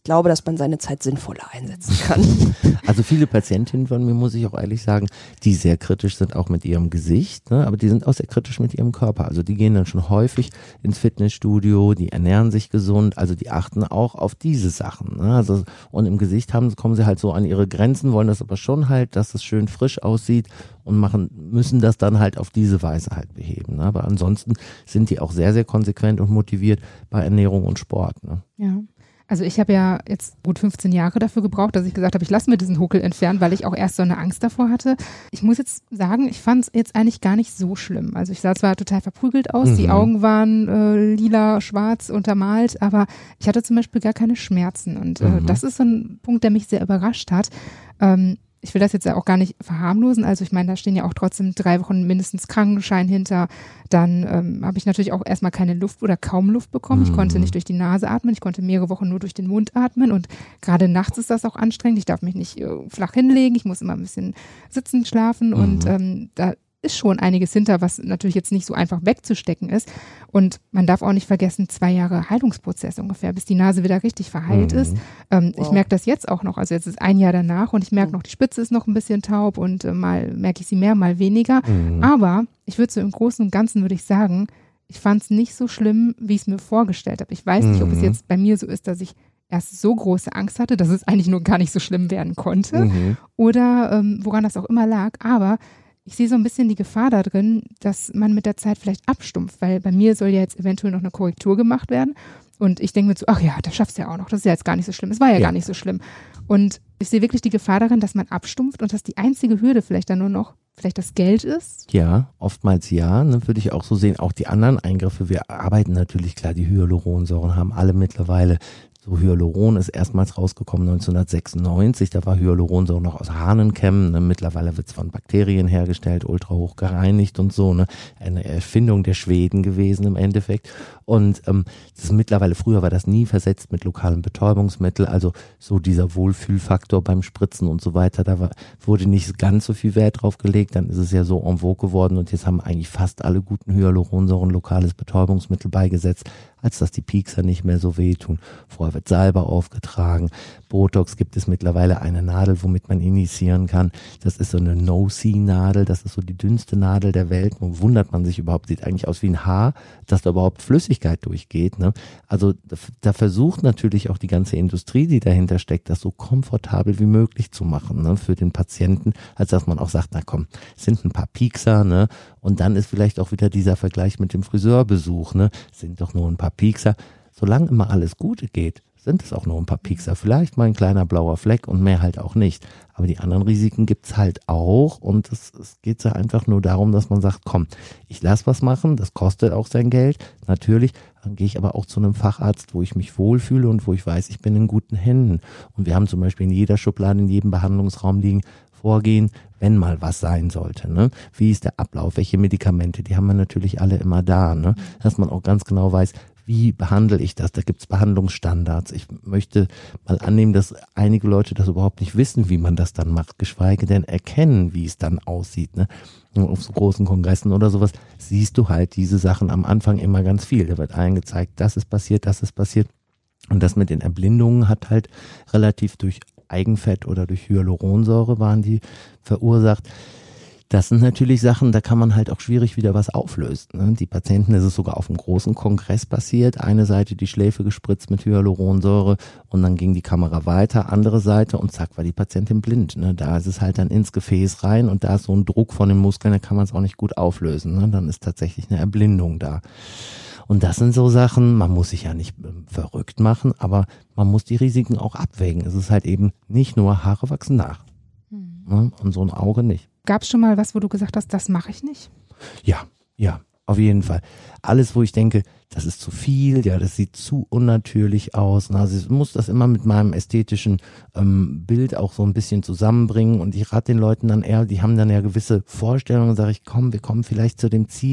ich glaube, dass man seine Zeit sinnvoller einsetzen kann. Also viele Patientinnen von mir, muss ich auch ehrlich sagen, die sehr kritisch sind auch mit ihrem Gesicht, ne? Aber die sind auch sehr kritisch mit ihrem Körper. Also die gehen dann schon häufig ins Fitnessstudio, die ernähren sich gesund, also die achten auch auf diese Sachen. Ne? Also, und im Gesicht haben, kommen sie halt so an ihre Grenzen, wollen das aber schon halt, dass es schön frisch aussieht und machen, müssen das dann halt auf diese Weise halt beheben. Ne? Aber ansonsten sind die auch sehr, sehr konsequent und motiviert bei Ernährung und Sport. Ne? Ja. Also ich habe ja jetzt gut fünfzehn Jahre dafür gebraucht, dass ich gesagt habe, ich lasse mir diesen Huckel entfernen, weil ich auch erst so eine Angst davor hatte. Ich muss jetzt sagen, ich fand es jetzt eigentlich gar nicht so schlimm. Also ich sah zwar total verprügelt aus, mhm. die Augen waren äh, lila, schwarz, untermalt, aber ich hatte zum Beispiel gar keine Schmerzen. Und äh, mhm. das ist so ein Punkt, der mich sehr überrascht hat. Ähm, Ich will das jetzt ja auch gar nicht verharmlosen. Also ich meine, da stehen ja auch trotzdem drei Wochen mindestens Krankenschein hinter. Dann ähm, habe ich natürlich auch erstmal keine Luft oder kaum Luft bekommen. Ich konnte nicht durch die Nase atmen. Ich konnte mehrere Wochen nur durch den Mund atmen. Und gerade nachts ist das auch anstrengend. Ich darf mich nicht äh, flach hinlegen. Ich muss immer ein bisschen sitzen, schlafen. Mhm. Und ähm, da ist schon einiges hinter, was natürlich jetzt nicht so einfach wegzustecken ist. Und man darf auch nicht vergessen, zwei Jahre Heilungsprozess ungefähr, bis die Nase wieder richtig verheilt mhm. ist. Ähm, wow. Ich merke das jetzt auch noch, also jetzt ist ein Jahr danach und ich merke noch, die Spitze ist noch ein bisschen taub und äh, mal merke ich sie mehr, mal weniger. Mhm. Aber ich würde so im Großen und Ganzen, würde ich sagen, ich fand es nicht so schlimm, wie ich es mir vorgestellt habe. Ich weiß nicht, ob es jetzt bei mir so ist, dass ich erst so große Angst hatte, dass es eigentlich nur gar nicht so schlimm werden konnte mhm. oder ähm, woran das auch immer lag, aber ich sehe so ein bisschen die Gefahr da drin, dass man mit der Zeit vielleicht abstumpft, weil bei mir soll ja jetzt eventuell noch eine Korrektur gemacht werden und ich denke mir so, ach ja, das schaffst du ja auch noch, das ist ja jetzt gar nicht so schlimm, es war ja, ja gar nicht so schlimm und ich sehe wirklich die Gefahr darin, dass man abstumpft und dass die einzige Hürde vielleicht dann nur noch vielleicht das Geld ist? Ja, oftmals ja, ne, würde ich auch so sehen. Auch die anderen Eingriffe, wir arbeiten natürlich, klar, die Hyaluronsäuren haben alle mittlerweile. So Hyaluron ist erstmals rausgekommen neunzehnhundertsechsundneunzig, da war Hyaluronsäure noch aus Hahnenkämmen, ne? Mittlerweile wird es von Bakterien hergestellt, ultra hoch gereinigt und so, ne? Eine Erfindung der Schweden gewesen im Endeffekt und ähm, das ist mittlerweile, früher war das nie versetzt mit lokalem Betäubungsmittel, also so dieser Wohlfühlfaktor beim Spritzen und so weiter, da war, wurde nicht ganz so viel Wert drauf gelegt, dann ist es ja so en vogue geworden und jetzt haben eigentlich fast alle guten Hyaluronsäuren lokales Betäubungsmittel beigesetzt, als dass die Piekser nicht mehr so wehtun. Vorher wird Salbe aufgetragen. Botox gibt es mittlerweile eine Nadel, womit man initiieren kann. Das ist so eine No-See-Nadel. Das ist so die dünnste Nadel der Welt. Nun wundert man sich überhaupt, sieht eigentlich aus wie ein Haar, dass da überhaupt Flüssigkeit durchgeht. Ne? Also da, da versucht natürlich auch die ganze Industrie, die dahinter steckt, das so komfortabel wie möglich zu machen, ne? Für den Patienten, als dass man auch sagt, na komm, sind ein paar Piekser, ne? Und dann ist vielleicht auch wieder dieser Vergleich mit dem Friseurbesuch, ne? Sind doch nur ein paar Piekser. Solange immer alles Gute geht, sind es auch nur ein paar Piekser. Vielleicht mal ein kleiner blauer Fleck und mehr halt auch nicht. Aber die anderen Risiken gibt's halt auch und es, es geht ja einfach nur darum, dass man sagt, komm, ich lass was machen, das kostet auch sein Geld. Natürlich, dann gehe ich aber auch zu einem Facharzt, wo ich mich wohlfühle und wo ich weiß, ich bin in guten Händen. Und wir haben zum Beispiel in jeder Schublade, in jedem Behandlungsraum liegen, Vorgehen, wenn mal was sein sollte. Ne? Wie ist der Ablauf? Welche Medikamente? Die haben wir natürlich alle immer da. Ne? Dass man auch ganz genau weiß, wie behandle ich das? Da gibt's Behandlungsstandards. Ich möchte mal annehmen, dass einige Leute das überhaupt nicht wissen, wie man das dann macht, geschweige denn erkennen, wie es dann aussieht. Ne? Und auf so großen Kongressen oder sowas siehst du halt diese Sachen am Anfang immer ganz viel. Da wird allen gezeigt, das ist passiert, das ist passiert. Und das mit den Erblindungen hat halt relativ durch Eigenfett oder durch Hyaluronsäure waren die verursacht. Das sind natürlich Sachen, da kann man halt auch schwierig wieder was auflösen. Ne? Die Patienten, das ist sogar auf einem großen Kongress passiert, eine Seite die Schläfe gespritzt mit Hyaluronsäure und dann ging die Kamera weiter, andere Seite und zack war die Patientin blind. Ne? Da ist es halt dann ins Gefäß rein und da ist so ein Druck von den Muskeln, da kann man es auch nicht gut auflösen. Ne? Dann ist tatsächlich eine Erblindung da. Und das sind so Sachen, man muss sich ja nicht äh, verrückt machen, aber man muss die Risiken auch abwägen. Es ist halt eben nicht nur Haare wachsen nach. Mhm. Ne? Und so ein Auge nicht. Gab es schon mal was, wo du gesagt hast, das mache ich nicht? Ja, ja, auf jeden Fall. Alles, wo ich denke, das ist zu viel, ja, das sieht zu unnatürlich aus. Also ich muss das immer mit meinem ästhetischen ähm, Bild auch so ein bisschen zusammenbringen und ich rate den Leuten dann eher, die haben dann ja gewisse Vorstellungen, sage ich, komm, wir kommen vielleicht zu dem Ziel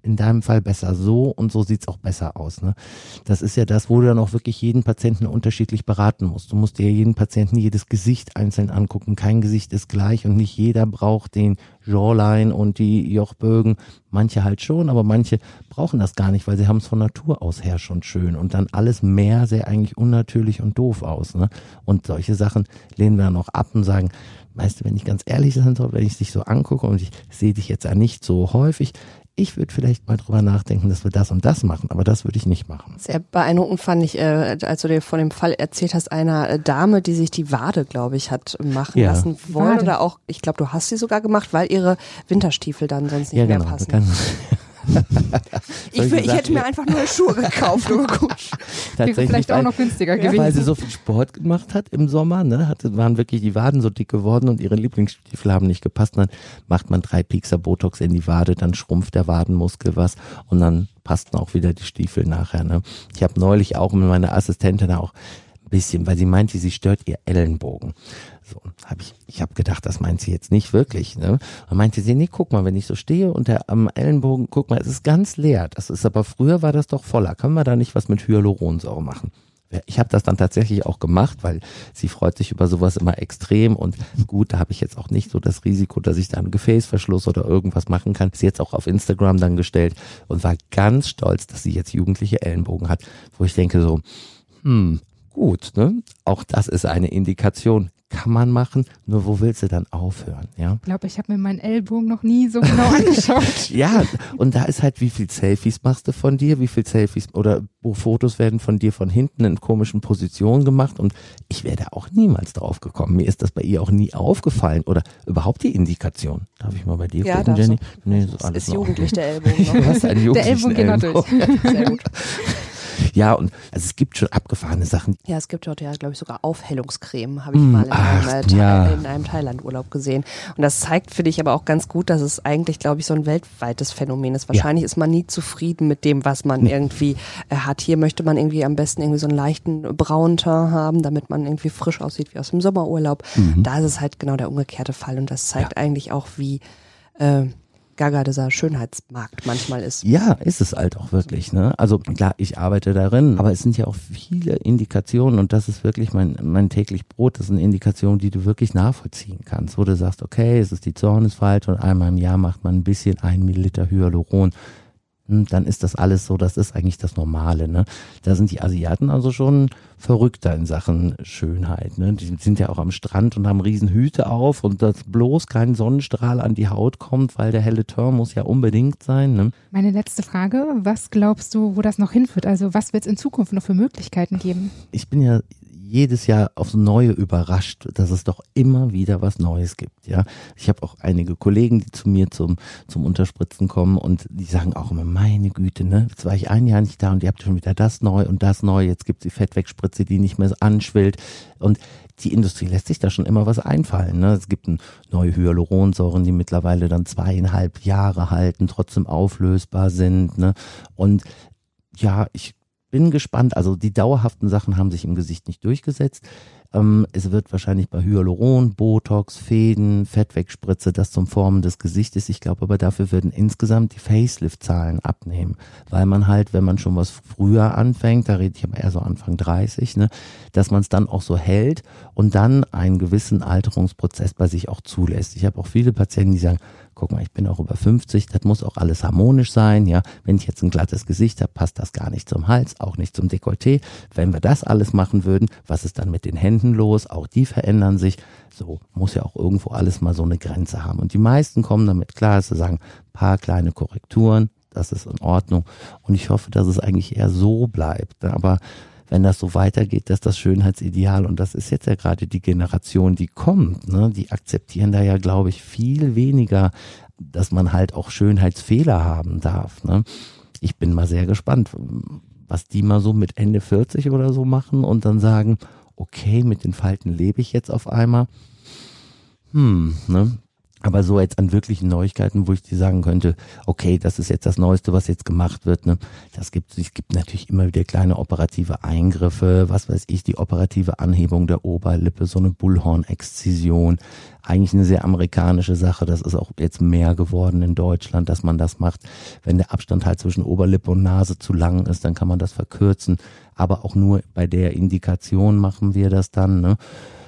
in deinem Fall besser so und so sieht's auch besser aus. Ne? Das ist ja das, wo du dann auch wirklich jeden Patienten unterschiedlich beraten musst. Du musst dir jeden Patienten jedes Gesicht einzeln angucken. Kein Gesicht ist gleich und nicht jeder braucht den Jawline und die Jochbögen. Manche halt schon, aber manche brauchen das gar nicht, weil sie haben es von Natur aus her schon schön und dann alles mehr sehr eigentlich unnatürlich und doof aus. Ne? Und solche Sachen lehnen wir dann auch ab und sagen, weißt du, wenn ich ganz ehrlich sein soll, wenn ich dich so angucke und ich sehe dich jetzt ja nicht so häufig, ich würde vielleicht mal drüber nachdenken, dass wir das und das machen, aber das würde ich nicht machen. Sehr beeindruckend fand ich, äh, als du dir von dem Fall erzählt hast, einer äh, Dame, die sich die Wade, glaube ich, hat machen ja. lassen wollen Wade. Oder auch, ich glaube, du hast sie sogar gemacht, weil ihre Winterstiefel dann sonst nicht ja, mehr genau, passen. Kann, ich, will, ich hätte mir einfach nur Schuhe gekauft. Oh gut. Tatsächlich vielleicht auch noch günstiger ja, gewesen. Weil sie so viel Sport gemacht hat im Sommer, ne, hatte, waren wirklich die Waden so dick geworden und ihre Lieblingsstiefel haben nicht gepasst. Und dann macht man drei Piekser Botox in die Wade, dann schrumpft der Wadenmuskel was und dann passten auch wieder die Stiefel nachher. Ne. Ich habe neulich auch mit meiner Assistentin auch ein bisschen, weil sie meinte, sie stört ihr Ellenbogen. So, hab ich, ich habe gedacht, das meint sie jetzt nicht wirklich. Ne? Und meinte sie, nee, guck mal, wenn ich so stehe und der am Ellenbogen, guck mal, es ist ganz leer. Das ist aber früher war das doch voller. Können wir da nicht was mit Hyaluronsäure machen? Ich habe das dann tatsächlich auch gemacht, weil sie freut sich über sowas immer extrem und gut, da habe ich jetzt auch nicht so das Risiko, dass ich da einen Gefäßverschluss oder irgendwas machen kann. Ist jetzt auch auf Instagram dann gestellt und war ganz stolz, dass sie jetzt jugendliche Ellenbogen hat, wo ich denke so, hm, gut, ne? Auch das ist eine Indikation. Kann man machen, nur wo willst du dann aufhören, ja? Ich glaube, ich habe mir meinen Ellbogen noch nie so genau angeschaut. Ja, und da ist halt, wie viel Selfies machst du von dir, wie viel Selfies oder Fotos werden von dir von hinten in komischen Positionen gemacht und ich wäre da auch niemals drauf gekommen. Mir ist das bei ihr auch nie aufgefallen oder überhaupt die Indikation. Darf ich mal bei dir ja, gucken, Jenny? So. Nee, das ist alles ist noch. jugendlich der Ellbogen noch. Du hast einen Der Ellbogen geht noch durch. Sehr gut. Ja, und also es gibt schon abgefahrene Sachen. Ja, es gibt dort ja, glaube ich, sogar Aufhellungscreme, habe ich Mm, mal in, ach, einem, äh, ja. in einem Thailand-Urlaub gesehen. Und das zeigt, finde ich, aber auch ganz gut, dass es eigentlich, glaube ich, so ein weltweites Phänomen ist. Wahrscheinlich ja. ist man nie zufrieden mit dem, was man nee. irgendwie äh, hat. Hier möchte man irgendwie am besten irgendwie so einen leichten Braunteint haben, damit man irgendwie frisch aussieht wie aus dem Sommerurlaub. Mhm. Da ist es halt genau der umgekehrte Fall. Und das zeigt ja. eigentlich auch, wie äh, gaga dieser Schönheitsmarkt manchmal ist. Ja, ist es halt auch wirklich, ne? Also klar, ich arbeite darin, aber es sind ja auch viele Indikationen und das ist wirklich mein, mein täglich Brot. Das sind Indikationen, die du wirklich nachvollziehen kannst, wo du sagst, okay, es ist die Zornesfalte und einmal im Jahr macht man ein bisschen ein Milliliter Hyaluron. Dann ist das alles so, das ist eigentlich das Normale, ne? Da sind die Asiaten also schon verrückter in Sachen Schönheit, ne? Die sind ja auch am Strand und haben riesen Hüte auf und dass bloß kein Sonnenstrahl an die Haut kommt, weil der helle Turn muss ja unbedingt sein, ne? Meine letzte Frage, was glaubst du, wo das noch hinführt? Also was wird es in Zukunft noch für Möglichkeiten geben? Ich bin ja jedes Jahr aufs Neue überrascht, dass es doch immer wieder was Neues gibt, ja. Ich habe auch einige Kollegen, die zu mir zum zum Unterspritzen kommen und die sagen auch immer, meine Güte, ne, jetzt war ich ein Jahr nicht da und ihr habt schon wieder das neu und das neu, jetzt gibt's die Fettwegspritze, die nicht mehr anschwillt und die Industrie lässt sich da schon immer was einfallen, ne. Es gibt neue Hyaluronsäuren, die mittlerweile dann zweieinhalb Jahre halten, trotzdem auflösbar sind, ne, und ja, ich bin gespannt, also die dauerhaften Sachen haben sich im Gesicht nicht durchgesetzt. Ähm, es wird wahrscheinlich bei Hyaluron, Botox, Fäden, Fettwegspritze das zum Formen des Gesichtes. Ich glaube aber dafür würden insgesamt die Facelift-Zahlen abnehmen, weil man halt, wenn man schon was früher anfängt, da rede ich aber eher so Anfang dreißig, ne, dass man es dann auch so hält und dann einen gewissen Alterungsprozess bei sich auch zulässt. Ich habe auch viele Patienten, die sagen, guck mal, ich bin auch über fünfzig, das muss auch alles harmonisch sein, ja. Wenn ich jetzt ein glattes Gesicht habe, passt das gar nicht zum Hals, auch nicht zum Dekolleté. Wenn wir das alles machen würden, was ist dann mit den Händen los? Auch die verändern sich. So muss ja auch irgendwo alles mal so eine Grenze haben. Und die meisten kommen damit klar, dass sie sagen, paar kleine Korrekturen, das ist in Ordnung. Und ich hoffe, dass es eigentlich eher so bleibt. Aber wenn das so weitergeht, dass das Schönheitsideal, und das ist jetzt ja gerade die Generation, die kommt, ne, die akzeptieren da ja, glaube ich, viel weniger, dass man halt auch Schönheitsfehler haben darf, ne. Ich bin mal sehr gespannt, was die mal so mit Ende vierzig oder so machen und dann sagen, okay, mit den Falten lebe ich jetzt auf einmal. Hm, ne. Aber so jetzt an wirklichen Neuigkeiten, wo ich dir sagen könnte, okay, das ist jetzt das Neueste, was jetzt gemacht wird, ne? Das gibt, es gibt natürlich immer wieder kleine operative Eingriffe, was weiß ich, die operative Anhebung der Oberlippe, so eine Bullhorn-Exzision. Eigentlich eine sehr amerikanische Sache, das ist auch jetzt mehr geworden in Deutschland, dass man das macht. Wenn der Abstand halt zwischen Oberlippe und Nase zu lang ist, dann kann man das verkürzen. Aber auch nur bei der Indikation machen wir das dann, ne?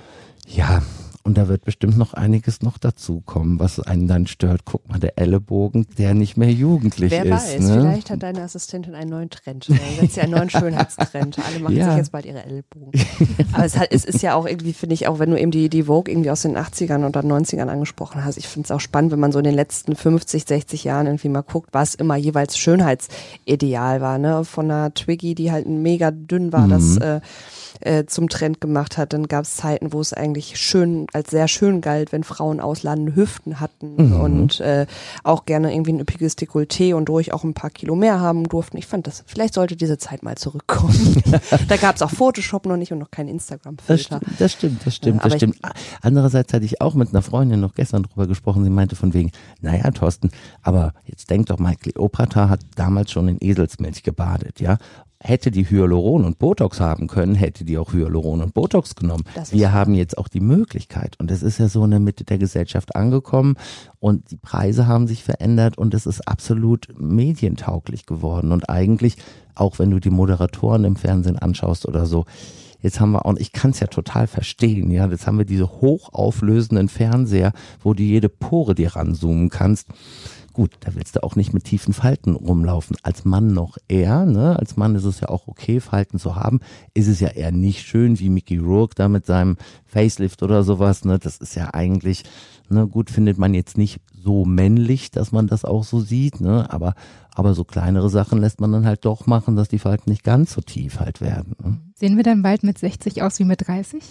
Ja, und da wird bestimmt noch einiges noch dazukommen, was einen dann stört. Guck mal, der Ellenbogen, der nicht mehr jugendlich Wer ist. weiß, ne? Vielleicht hat deine Assistentin einen neuen Trend. Dann setzt sie einen neuen Schönheitstrend. Alle machen Ja. sich jetzt bald ihre Ellbogen. Aber es, hat, es ist ja auch irgendwie, finde ich, auch wenn du eben die, die Vogue irgendwie aus den achtzigern oder neunzigern angesprochen hast, ich finde es auch spannend, wenn man so in den letzten fünfzig, sechzig Jahren irgendwie mal guckt, was immer jeweils Schönheitsideal war. Ne? Von einer Twiggy, die halt mega dünn war, Mhm. das äh, äh, zum Trend gemacht hat. Dann gab es Zeiten, wo es eigentlich schön, als sehr schön galt, wenn Frauen ausladende Hüften hatten Mhm. und äh, auch gerne irgendwie ein üppiges Dekolleté und ruhig auch ein paar Kilo mehr haben durften. Ich fand das, vielleicht sollte diese Zeit mal zurückkommen. Da gab es auch Photoshop noch nicht und noch kein Das Instagram-Filter. stimmt, das stimmt, das stimmt, Ja, aber das stimmt. Andererseits hatte ich auch mit einer Freundin noch gestern drüber gesprochen, sie meinte von wegen, naja, Thorsten, aber jetzt denk doch mal, Kleopatra hat damals schon in Eselsmilch gebadet, ja. Hätte die Hyaluron und Botox haben können, hätte die auch Hyaluron und Botox genommen. Das ist Wir wahr. haben jetzt auch die Möglichkeit und es ist ja so in der Mitte der Gesellschaft angekommen und die Preise haben sich verändert und es ist absolut medientauglich geworden und eigentlich, auch wenn du die Moderatoren im Fernsehen anschaust oder so, jetzt haben wir auch, ich kann es ja total verstehen, ja, jetzt haben wir diese hochauflösenden Fernseher, wo du jede Pore dir ranzoomen kannst. Gut, da willst du auch nicht mit tiefen Falten rumlaufen. Als Mann noch eher, ne? Als Mann ist es ja auch okay, Falten zu haben. Ist es ja eher nicht schön, wie Mickey Rourke da mit seinem Facelift oder sowas, ne? Das ist ja eigentlich, ne, gut, findet man jetzt nicht so männlich, dass man das auch so sieht, ne? Aber, aber so kleinere Sachen lässt man dann halt doch machen, dass die Falten nicht ganz so tief halt werden, ne? Sehen wir dann bald mit sechzig aus wie mit dreißig?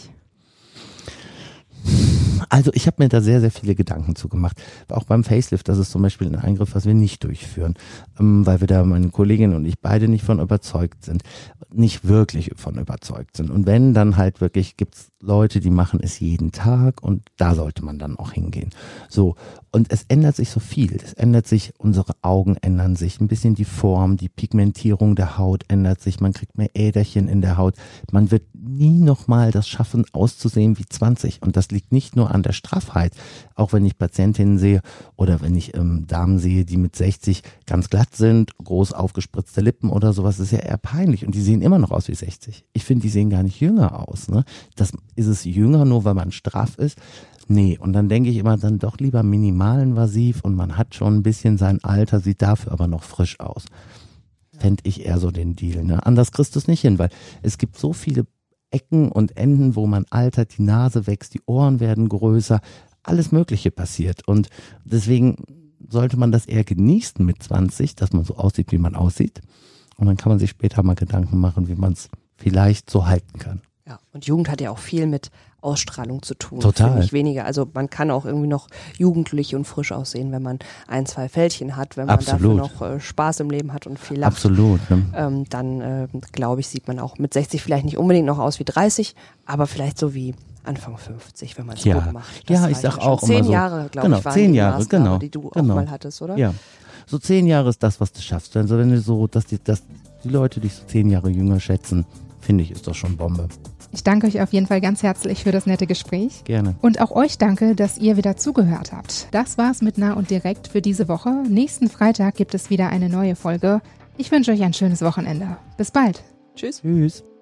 Also ich habe mir da sehr, sehr viele Gedanken zu gemacht. Auch beim Facelift, das ist zum Beispiel ein Eingriff, was wir nicht durchführen, ähm, weil wir da, meine Kollegin und ich, beide nicht von überzeugt sind. Nicht wirklich von überzeugt sind. Und wenn, dann halt wirklich gibt's Leute, die machen es jeden Tag und da sollte man dann auch hingehen. So, und es ändert sich so viel. Es ändert sich, unsere Augen ändern sich, ein bisschen die Form, die Pigmentierung der Haut ändert sich, man kriegt mehr Äderchen in der Haut. Man wird nie nochmal das schaffen, auszusehen wie zwanzig. Und das liegt nicht nur an der Straffheit, auch wenn ich Patientinnen sehe oder wenn ich ähm, Damen sehe, die mit sechzig ganz glatt sind, groß aufgespritzte Lippen oder sowas, ist ja eher peinlich und die sehen immer noch aus wie sechzig. Ich finde, die sehen gar nicht jünger aus, ne? Das ist es jünger, nur weil man straff ist? Nee, und dann denke ich immer, dann doch lieber minimalinvasiv und man hat schon ein bisschen sein Alter, sieht dafür aber noch frisch aus. Fände ich eher so den Deal, ne? Anders kriegst du es nicht hin, weil es gibt so viele Ecken und Enden, wo man altert, die Nase wächst, die Ohren werden größer, alles Mögliche passiert und deswegen sollte man das eher genießen mit zwanzig, dass man so aussieht, wie man aussieht und dann kann man sich später mal Gedanken machen, wie man es vielleicht so halten kann. Ja, und Jugend hat ja auch viel mit Ausstrahlung zu tun. Total. Finde ich weniger. Also man kann auch irgendwie noch jugendlich und frisch aussehen, wenn man ein, zwei Fältchen hat, wenn man Absolut. dafür noch äh, Spaß im Leben hat und viel lacht. Absolut. Ne? Ähm, dann äh, glaube ich, sieht man auch mit sechzig vielleicht nicht unbedingt noch aus wie dreißig, aber vielleicht so wie Anfang fünfzig, wenn man es Ja. gut macht. Ja, reicht ich sag schon. auch Zehn immer so. Jahre, glaube Genau, ich, waren zehn die Jahre, Maßgabe, genau, die du genau. auch mal hattest, oder? Ja, so zehn Jahre ist das, was du schaffst. Also wenn du so, dass die, dass die Leute dich so zehn Jahre jünger schätzen, finde ich, ist doch schon Bombe. Ich danke euch auf jeden Fall ganz herzlich für das nette Gespräch. Gerne. Und auch euch danke, dass ihr wieder zugehört habt. Das war's mit Nah und Direkt für diese Woche. Nächsten Freitag gibt es wieder eine neue Folge. Ich wünsche euch ein schönes Wochenende. Bis bald. Tschüss. Tschüss.